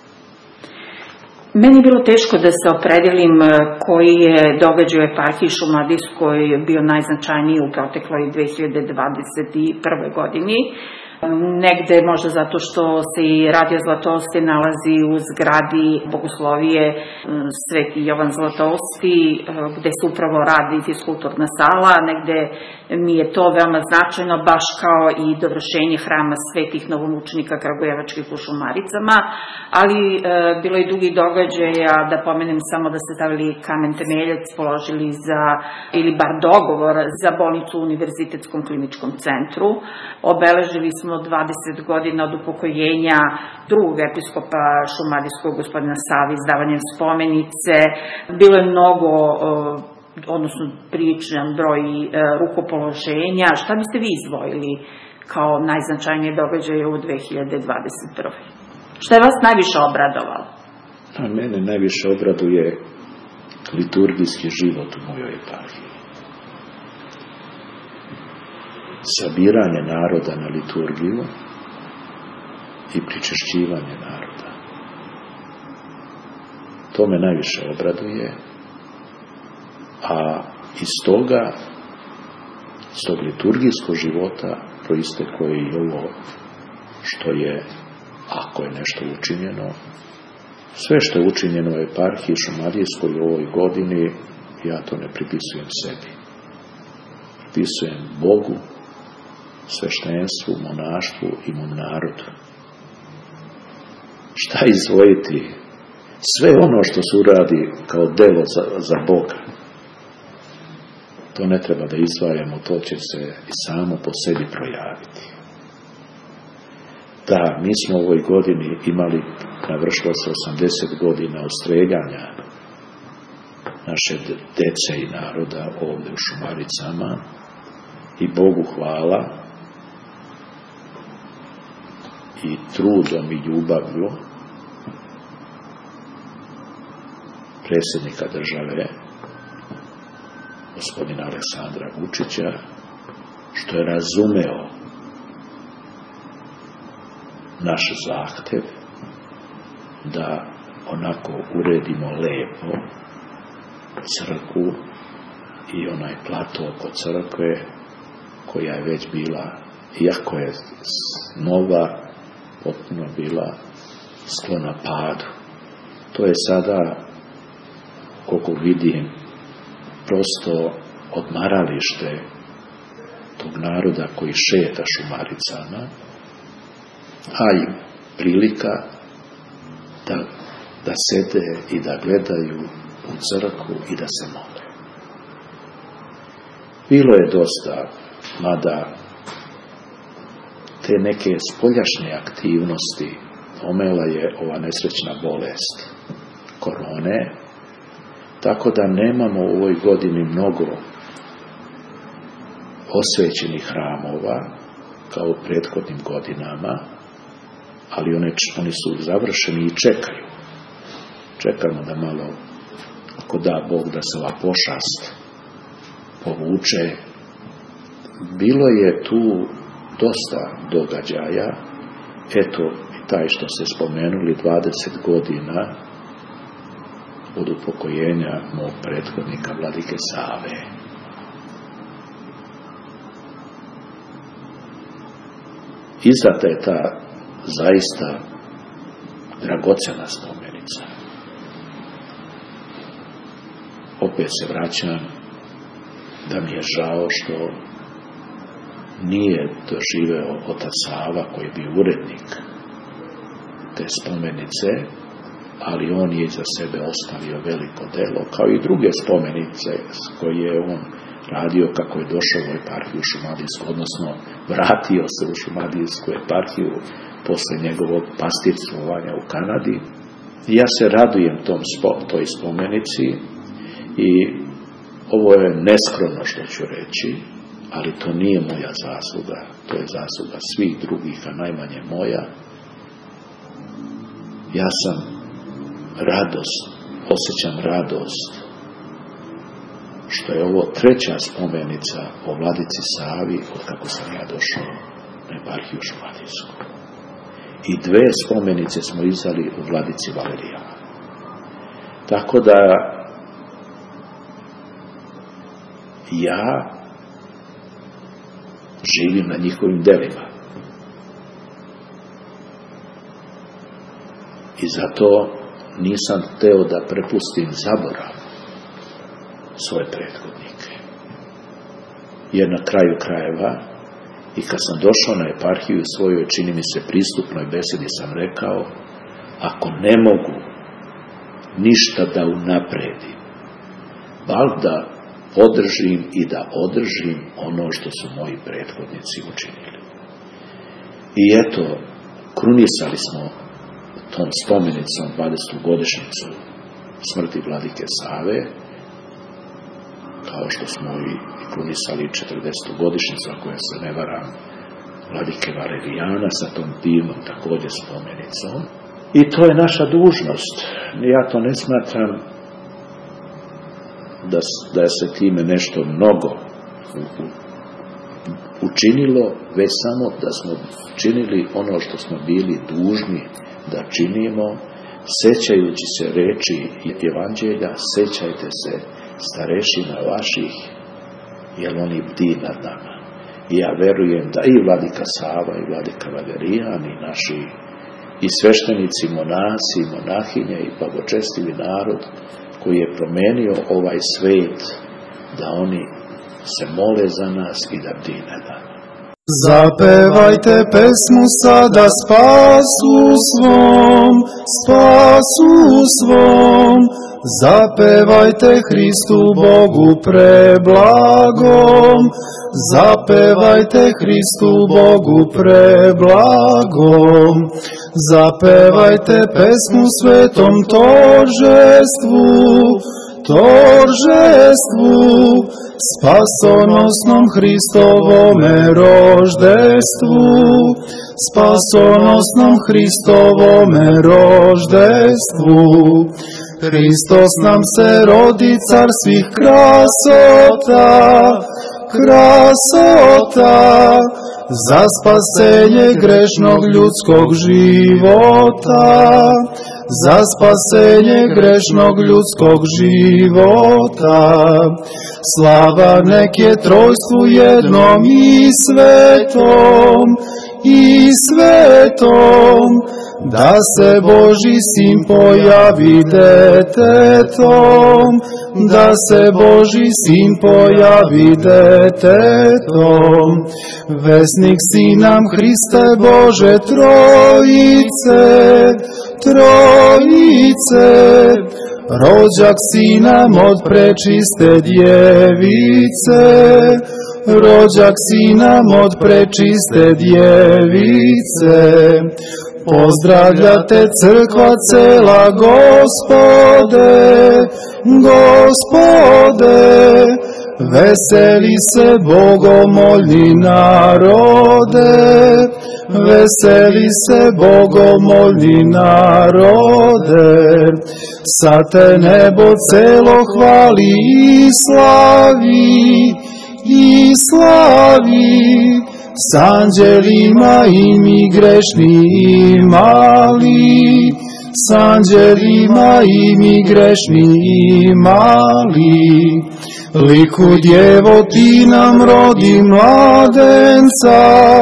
Meni je bilo teško da se opredelim koji je događaj u eparhiji Šumadijskoj bio najznačajniji u protekloj 2021. godini. Negde možda zato što se i Radio Zlatousti nalazi u zgradi Bogoslovije Sveti Jovan Zlatousti, gde se upravo radi fiskulturna sala. Negde mi je to veoma značajno, baš kao i dovršenje hrama svetih novomučenika kragujevačkih u Šumaricama, ali bilo je dugi događaja, da pomenem samo da ste stavili kamen temeljac, položili ili bar dogovor za bolnicu u Univerzitetskom kliničkom centru. Obeležili smo 20 godina od upokojenja drugog episkopa šumadijskog, gospodina Save, izdavanjem spomenice. Bilo je mnogo, odnosno priličan broj rukopoloženja. Šta biste vi izdvojili kao najznačajnije događaje u 2021. Šta je vas najviše obradovalo? Mene najviše obraduje liturgijski život u mojoj eparhiji. Sabiranje naroda na liturgiju i pričešćivanje naroda. To me najviše obraduje, a iz tog liturgijskog života proisteklo je i ovo što je, ako je nešto učinjeno, sve što je učinjeno u eparhiji Šumadijskoj u ovoj godini, ja to ne pripisujem sebi. Pripisujem Bogu, sveštenstvu, monaštvu i mom narodu. Šta izdvojiti? Sve ono što se uradi kao delo za Boga. To ne treba da izdvajamo, to će se i samo po sebi projaviti. Da, mi smo u ovoj godini imali, navršilo se 80 godina ostreljanja naše dece i naroda ovdje u Šumaricama i Bogu hvala i trudom i ljubavlju predsjednika države gospodina Aleksandra Vučića, što je razumeo naš zahtev da onako uredimo lepo crkvu i onaj plato oko crkve koja je već bila, iako je nova, potpuno bila sklona padu. To je sada, koliko vidim, prosto odmaralište tog naroda koji šeta Šumaricama, a i prilika da sede i da gledaju u crkvu i da se mole. Bilo je dosta, mada te neke spoljašnje aktivnosti omela je ova nesrećna bolest korone, tako da nemamo u ovoj godini mnogo osvećenih hramova kao u prethodnim godinama, ali oni su završeni i čekaju. Čekamo da malo, ako da Bog, da se ova pošast povuče. Bilo je tu dosta događaja, eto i taj što ste spomenuli, 20 godina od upokojenja mog prethodnika Vladike Save. Izdata je ta zaista dragocena spomenica. Opet se vraćam da mi je žao što nije doživeo otac Sava, koji je bio urednik te spomenice, ali on je za sebe ostavio veliko delo, kao i druge spomenice koje je on radio kako je došao u eparhiju šumadijsku, odnosno vratio se u šumadijsku eparhiju posle njegovog pastirstvom u Kanadi. I ja se radujem toj spomenici i ovo je neskromno što ću reći, ali to nije moja zasluga, to je zasluga svih drugih, a najmanje moja. Ja sam osjećam radost što je ovo treća spomenica o Vladici Savi od kako sam ja došao na eparhiju šumadijsku. I 2 spomenice smo izdali u Vladici Valerijama. Tako da ja živim na njihovim delima. I zato nisam hteo da prepustim zaborav svoje prethodnike. Jer na kraju krajeva, i kad sam došao na eparhiju svojoj, čini mi se, pristupnoj besedi sam rekao, ako ne mogu ništa da unapredim, bar da podržim i da održim ono što su moji prethodnici učinili. I eto, krunisali smo tom spomenicom 20. godišnjicu smrti Vladike Save, kao što smo i krunisali 40. godišnjicu, ako ja se ne varam, Vladike Valerijana sa tom divnom također spomenicom. I to je naša dužnost. Ja to ne smatram da se time nešto mnogo učinilo, već samo da smo činili ono što smo bili dužni da činimo, sećajući se reči Evanđelja, sećajte se starešina vaših, jer oni bdi nad nama. I ja verujem da i Vladika Sava i Vladika Valerijan i naši i sveštenici, monasi, monahinje i blagočestivi narod koji je promenio ovaj svet, da oni se mole za nas i da bdi nad nama. Zapevajte pesmu sada spasu svom, zapevajte Hristu Bogu preblagom, zapevajte Hristu Bogu preblagom, zapevajte pesmu svetom tožestvu božestvu, spasonosnom Hristovome roždestvu, spasonosnom Hristovome roždestvu. Hristos nam se rodi, car svih krasota, krasota, za spasenje grešnog ljudskog života, za spasenje grešnog ljudskog života. Slava nek je trojstvu jednom i svetom, i svetom, da se Božji sin pojavi detetom, da se Božji sin pojavi detetom. Vesnik si nam Hriste Bože Trojice, Trojice, rođak si nam od prečiste djevice, rođak si nam od prečiste djevice. Pozdravlja te crkva cela, Gospode, Gospode, veseli se bogomoljni narode, veseli se bogomoljni narode. Sa te nebo celo hvali i slavi, i slavi, s anđelima i mi grešni i mali, s anđelima i mi grešni i mali. Liku djevo ti nam rodi mladenca,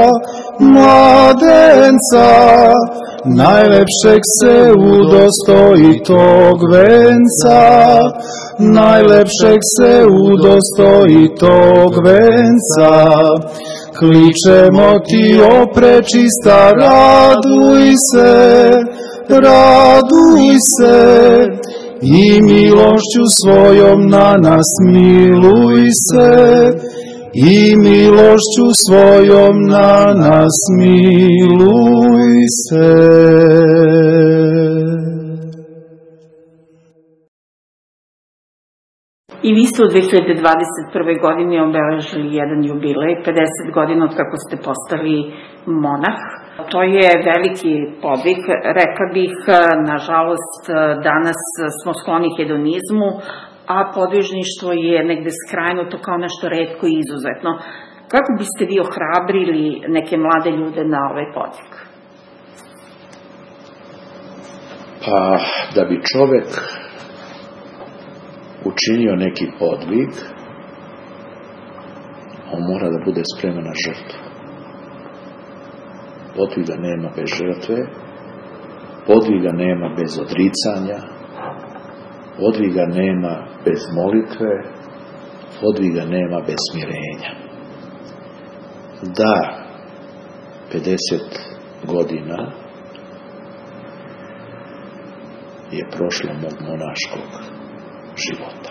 mladenca, najlepšeg se udostoji tog venca, najlepšeg se udostoji tog venca. Kličemo ti, o prečista, raduj se, raduj se, i milošću svojom na nas miluj se, i milošću svojom na nas miluj se. I vi ste u 2021. godini obeležili jedan jubilej, 50 godina od kako ste postali monah. To je veliki podvig, rekla bih, nažalost, danas smo skloni hedonizmu, a podvižništvo je negde skrajnuto kao nešto retko i izuzetno. Kako biste vi ohrabrili neke mlade ljude na ovaj podvig? Pa, da bi čovek učinio neki podvig, on mora da bude spreman na žrtvu. Podviga nema bez žrtve, podviga nema bez odricanja, podviga nema bez molitve, podviga nema bez smirenja. Da, 50 godina je prošlo mog monaškog života.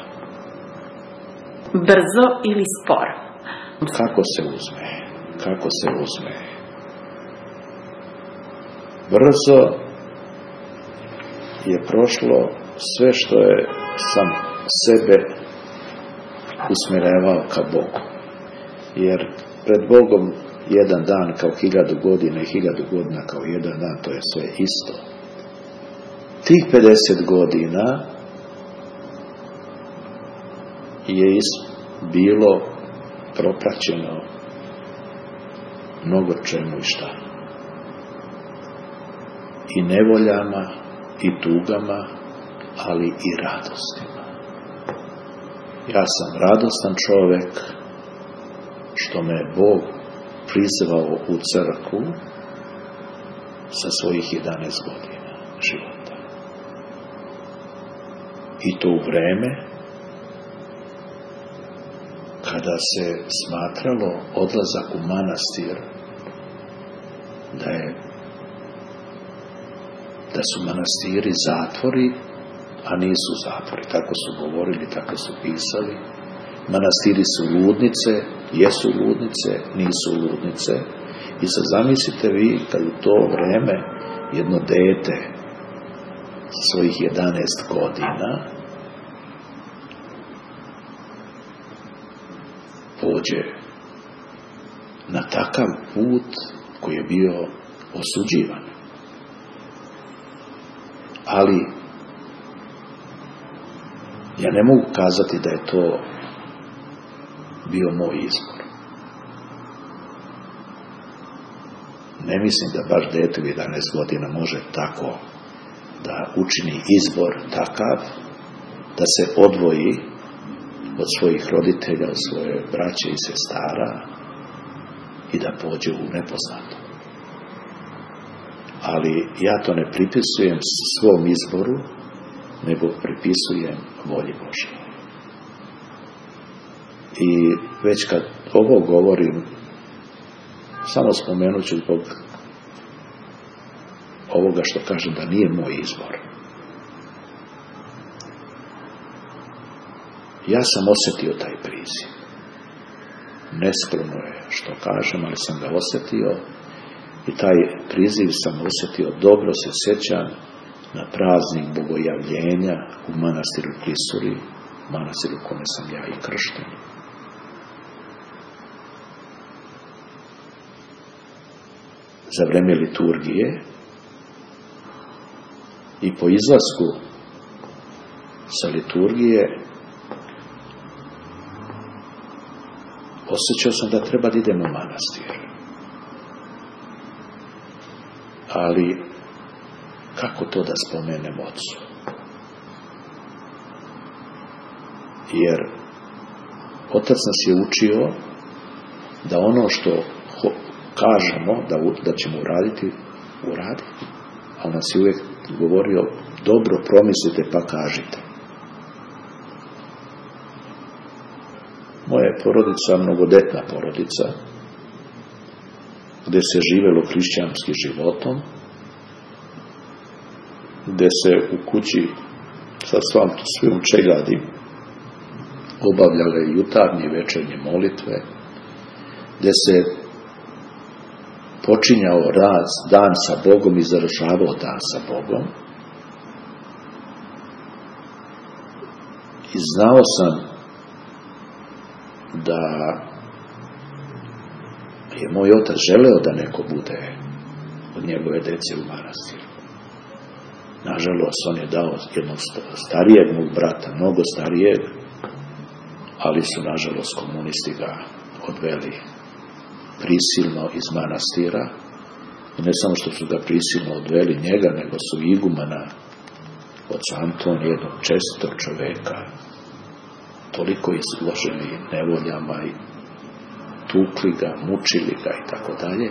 Brzo ili sporo? Kako se uzme? Kako se uzme? Brzo je prošlo sve što je sam sebe usmjerevao ka Bogu. Jer pred Bogom jedan dan kao 1000 godina i 1000 godina kao jedan dan, to je sve isto. Tih 50 godina je bilo propraćeno mnogo čemu i šta. I nevoljama, i tugama, ali i radostima. Ja sam radostan čovek što me je Bog prizvao u crkvu sa svojih 11 godina života. I to u vreme kada se smatralo odlazak u manastir da su manastiri zatvori, a nisu zatvori. Tako su govorili, tako su pisali. Manastiri su ludnice, jesu ludnice, nisu ludnice. I sad zamislite vi kad u to vreme jedno dete svojih 11 godina pođe na takav put koji je bio osuđivan. Ali ja ne mogu kazati da je to bio moj izbor. Ne mislim da baš dete u 11 godina može tako da učini izbor takav da se odvoji od svojih roditelja, od svoje braće i sestara i da pođe u nepoznato. Ali ja to ne pripisujem svom izboru, nego pripisujem volji Božje. I već kad ovo govorim, samo spomenut ću zbog ovoga što kažem da nije moj izbor. Ja sam osjetio taj priziv. Neskromno je što kažem, ali sam ga osjetio i taj priziv sam osjetio, dobro se sjećam, na praznik bogojavljenja u manastiru Klisuri, manastiru u kome sam ja i kršten. Za vreme liturgije i po izlasku sa liturgije osjećao sam da treba da idem u manastir. Ali kako to da spomenem ocu? Jer otac nas je učio da ono što kažemo da ćemo uraditi, a on nas je uvijek govorio, dobro promislite pa kažite. Moja je porodica mnogodetna porodica, gdje se živelo hrišćanskim životom, gdje se u kući sa svim čegadi obavljale jutarnje i večernje molitve, gdje se počinjao dan sa Bogom i završavao dan sa Bogom. I znao sam da je moj otac želeo da neko bude od njegove dece u manastiru. Nažalost, on je dao jednog starijeg mog brata, mnogo starijeg, ali su, nažalost, komunisti ga odveli prisilno iz manastira. I ne samo što su ga prisilno odveli njega, nego su igumana oca Antonija, jednog čestitog čoveka, toliko izložili nevoljama i tukli ga, mučili ga i tako dalje.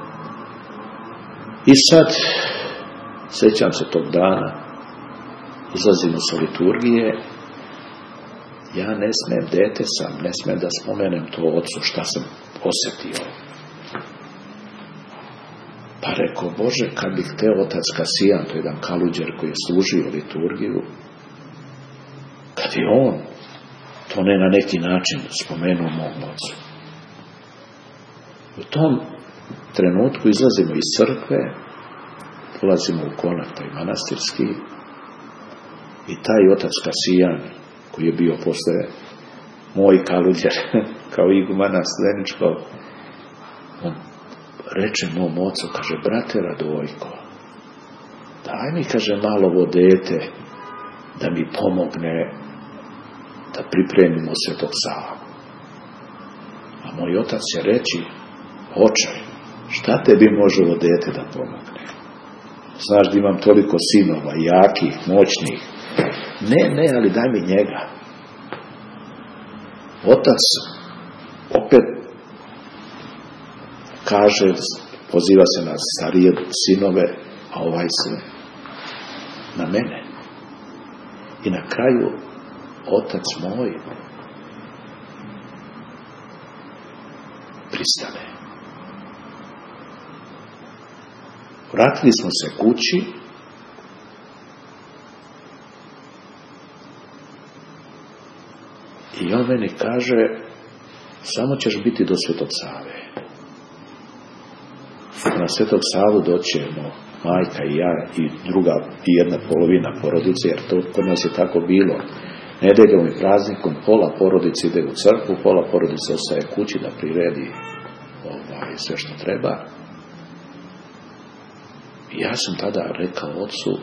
I sad, sjećam se tog dana, izlazimo sa liturgije, ja ne smem, dete sam, ne smem da spomenem to ocu šta sam osjetio. Pa rekao, Bože, kad bih teo otac Kasijan, to je jedan kaluđer koji je služio liturgiju, kad je on to ne na neki način spomenuo mom ocu. U tom trenutku izlazimo iz crkve, ulazimo u konak taj manastirski i taj otac Kasijan, koji je bio posle moj kaluđer, kao igumana Sleničkog, on reče mom ocu, kaže, brate Radojko, daj mi, kaže, malo vodete da mi pomogne da pripremimo Svetog Savu. A moj otac će reći, oče, šta tebi može vodete da pomogne? Znaš da imam toliko sinova, jakih, moćnih. Ne, ali daj mi njega. Otac opet kaže, poziva se na starije sinove, a ovaj se na mene. I na kraju, otac moj pristane. Vratili smo se kući i on meni kaže, samo ćeš biti do Svetog Save. Na Svetog Savu doćemo majka i ja i druga i jedna polovina porodice, jer to kod nas je tako bilo. nedeljom i praznikom pola porodice ide u crkvu, pola porodice ostaje kući da priredi sve što treba. I ja sam tada rekao ocu,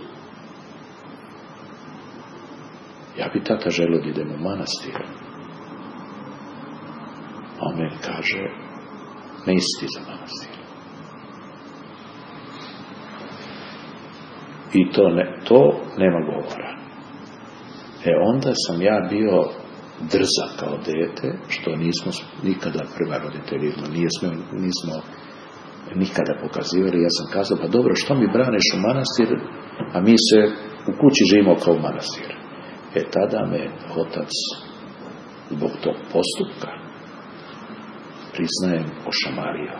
ja bi tata želio da idem u manastir. A on meni kaže, ne isti za manastir. I to nema govora. Onda sam ja bio drzak kao dete, što nismo nikada prema roditeljima, nismo nikada pokazivali. Ja sam kazao, pa dobro, što mi braniš u manastir, a mi se u kući živimo kao u manastir. Tada me otac zbog tog postupka, priznajem, ošamario.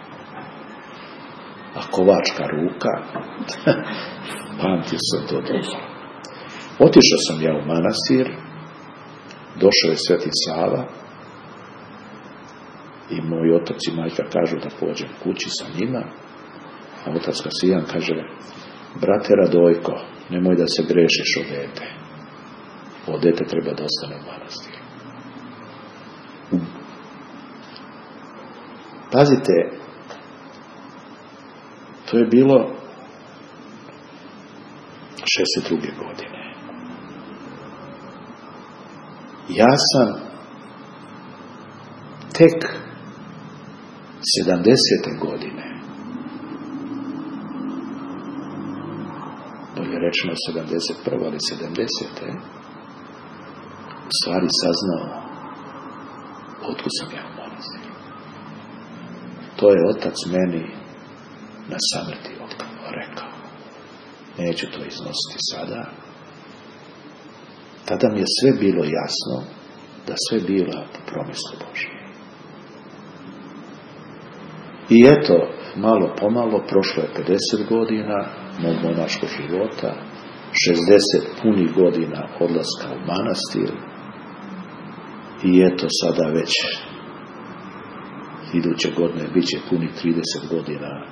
A kovačka ruka, pamtio sam to dobro. Otišao sam ja u manastir, došao je Sveti Sava i moj otac i majka kažu da pođem kući sa njima, a otac Kasijan kaže, brate Radojko, nemoj da se grešiš o dete. O dete treba da ostane u manastiru. Pazite, to je bilo 62. godine. Ja sam tek 70. godine, bolje rečeno 71. ali 70. u stvari saznao otkud sam ja u manastiru. To je otac meni na samrti rekao. Neću to iznositi sada. Tada mi je sve bilo jasno da sve bila po promislu Božije. I eto, malo pomalo, prošlo je 50 godina mog monaškog života, 60 punih godina odlaska u manastir i eto sada već iduće godine bit će punih 30 godina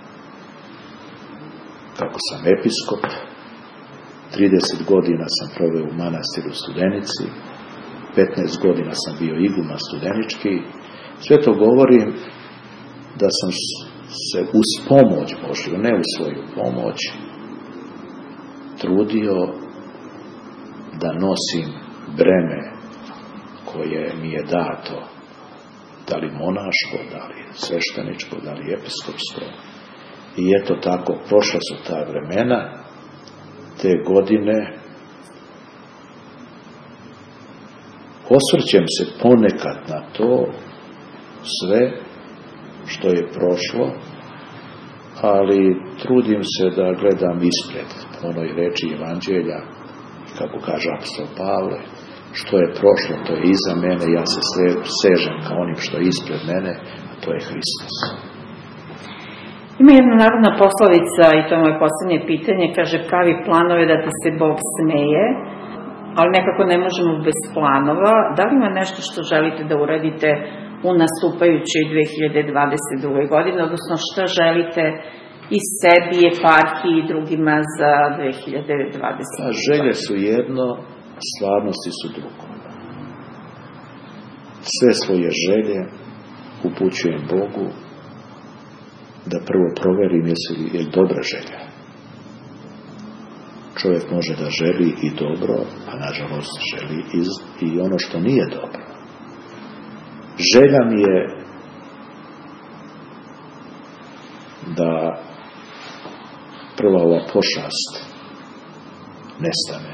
kako sam episkop, 30 godina sam proveo u manastiru u Studenici, 15 godina sam bio iguman studenički. Sve to govorim da sam se uz pomoć Božju, ne u svoju pomoć, trudio da nosim breme koje mi je dato, da li monaško, da li svešteničko, da li episkopsko. I eto tako, prošla su ta vremena, te godine. Osvrćem se ponekad na to sve što je prošlo, ali trudim se da gledam ispred po onoj reči Evanđelja, kako kaže apostol Pavle, što je prošlo, to je iza mene, ja se sežem ka onim što je ispred mene, a to je Hristos. Ima jedna narodna poslovica, i to je moje poslednje pitanje, kaže, pravi planove da ti se Bog smeje, ali nekako ne možemo bez planova. Da li ima nešto što želite da uradite u nastupajućoj 2022. godine, odnosno što želite i sebi, eparhiji i drugima za 2020. Želje su jedno, stvarnosti su drugo. Sve svoje želje upućujem Bogu, da prvo proverim je li dobra želja. Čovjek može da želi i dobro, a nažalost želi i ono što nije dobro. Želja mi je da prva ova pošast nestane,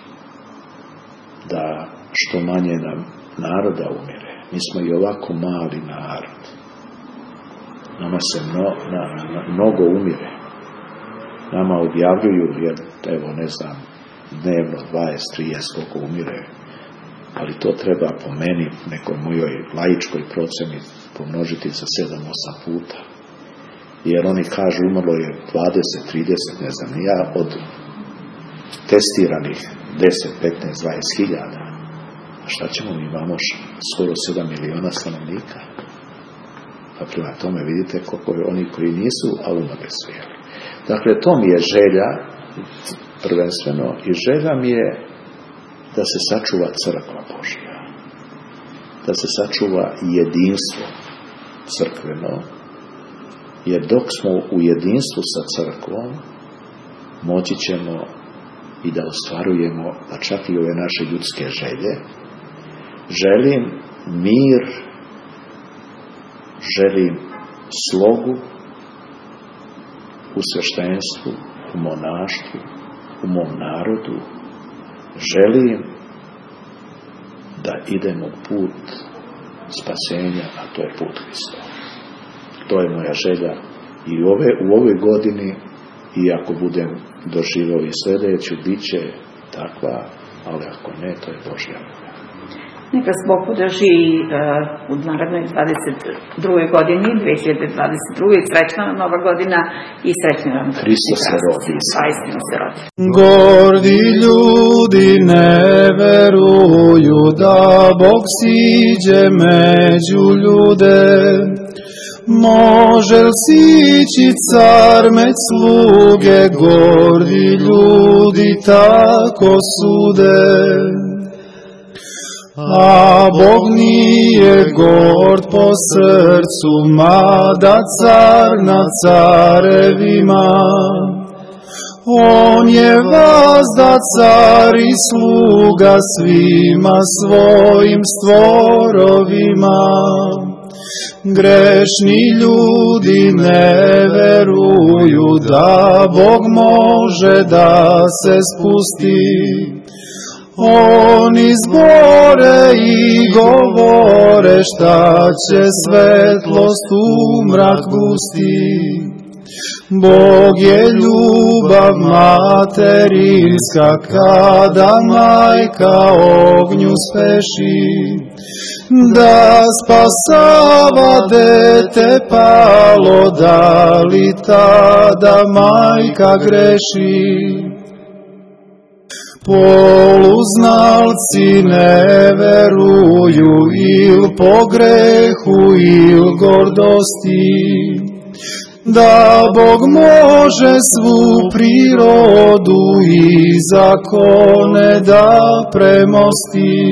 da što manje nam naroda umire. Mi smo i ovako mali narod. Nama se mnogo umire. Nama objavljuju, jer evo ne znam, dnevno 20-30 koliko umire, ali to treba po meni, nekoj mojoj laičkoj proceni, pomnožiti sa 7-8 puta. Jer oni kažu umrlo je 20-30, ne znam, ja od testiranih 10, 15, 20 hiljada. A šta ćemo, mi imamo skoro 7 miliona stanovnika. Pa prema tome vidite koliko je oni koji nisu, a umrli su. Dakle, to mi je želja, prvenstveno, i želja mi je da se sačuva crkva Božja, da se sačuva jedinstvo crkveno, jer dok smo u jedinstvu sa crkvom, moći ćemo i da ostvarujemo, pa čak i ove naše ljudske želje. Želim mir, želim slogu u sveštenstvu, u monaštvu, u mom narodu. Želim da idemo u put spasenja, a to je put Hrista. To je moja želja i u ovoj godini, i ako budem doživao i sljedeću, bit će takva, ali ako ne, to je Božja volja. Neka se Bog podrži u narednoj 22. godini, 2022. Srećna nova godina i srećni vam Hristos se rodi. Istino se rodi. Gordi ljudi ne veruju da Bog siđe među ljude. Može li sići car među sluge, gordi ljudi tako sude. A Bog nije gord po srcu, mada car nad carevima. On je vazda car i sluga svima svojim stvorovima. Grešni ljudi ne veruju da Bog može da se spusti. Oni zbore i govore šta će svetlost u mrak gusti. Bog je ljubav materinska, kada majka ognju speši, da spasava dete palo, da li tada majka greši? Poluznalci ne veruju il po grehu il gordosti, da Bog može svu prirodu i zakone da premosti.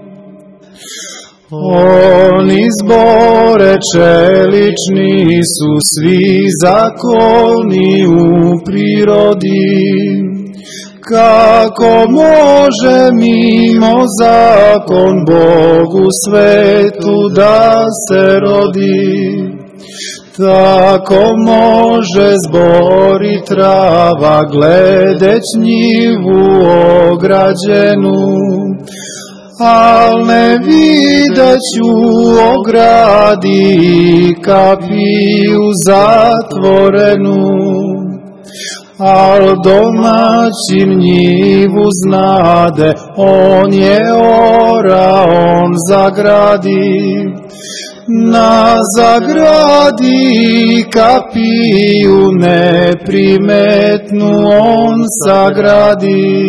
Oni zbore čelični su svi zakoni u prirodi. Kako može mimo zakon Bogu svetu da se rodi? Tako može zbori trava gledeć njivu ograđenu, al ne videću ogradi i kapiju zatvorenu. Al domaćin njivu znade, on je ora, on zagradi. Na zagradi kapiju neprimetnu on sagradi.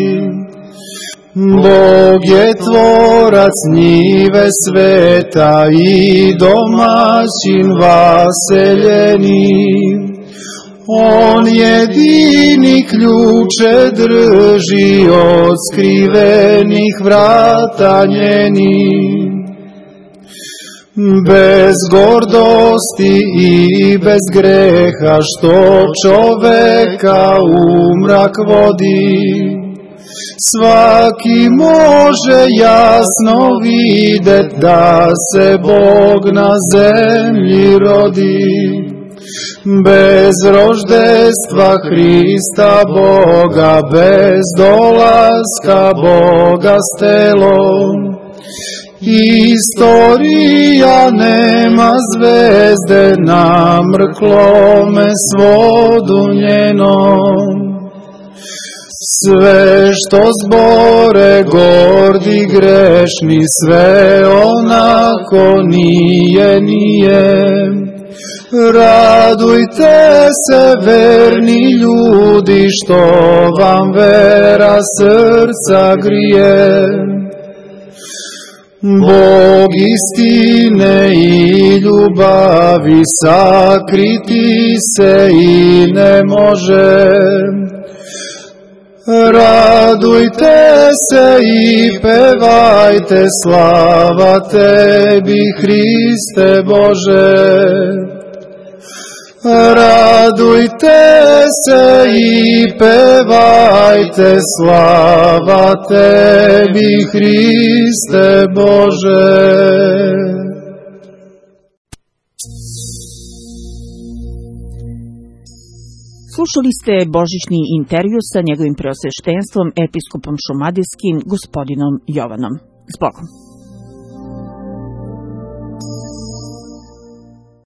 Bog je tvorac njive sveta i domaćin vaseljeni. On jedini ključe drži od skrivenih vrata njenih. Bez gordosti i bez greha što čoveka u mrak vodi, svaki može jasno videt da se Bog na zemlji rodi. Bez roždestva Hrista Boga, bez dolaska Boga s telom, istorija nema zvezde na mrklome svodu njenom. Sve što zbore gordi grešni, sve onako nije. Radujte se verni ljudi, što vam vera srca grije. Bog istine i ljubavi sakriti se i ne može. Radujte se i pevajte, slava tebi, Hriste Bože. Radujte se i pevajte, slava tebi, Hriste Bože. Slušali ste božićni intervju sa njegovim preosveštenstvom, episkopom šumadijskim, gospodinom Jovanom. S Bogom.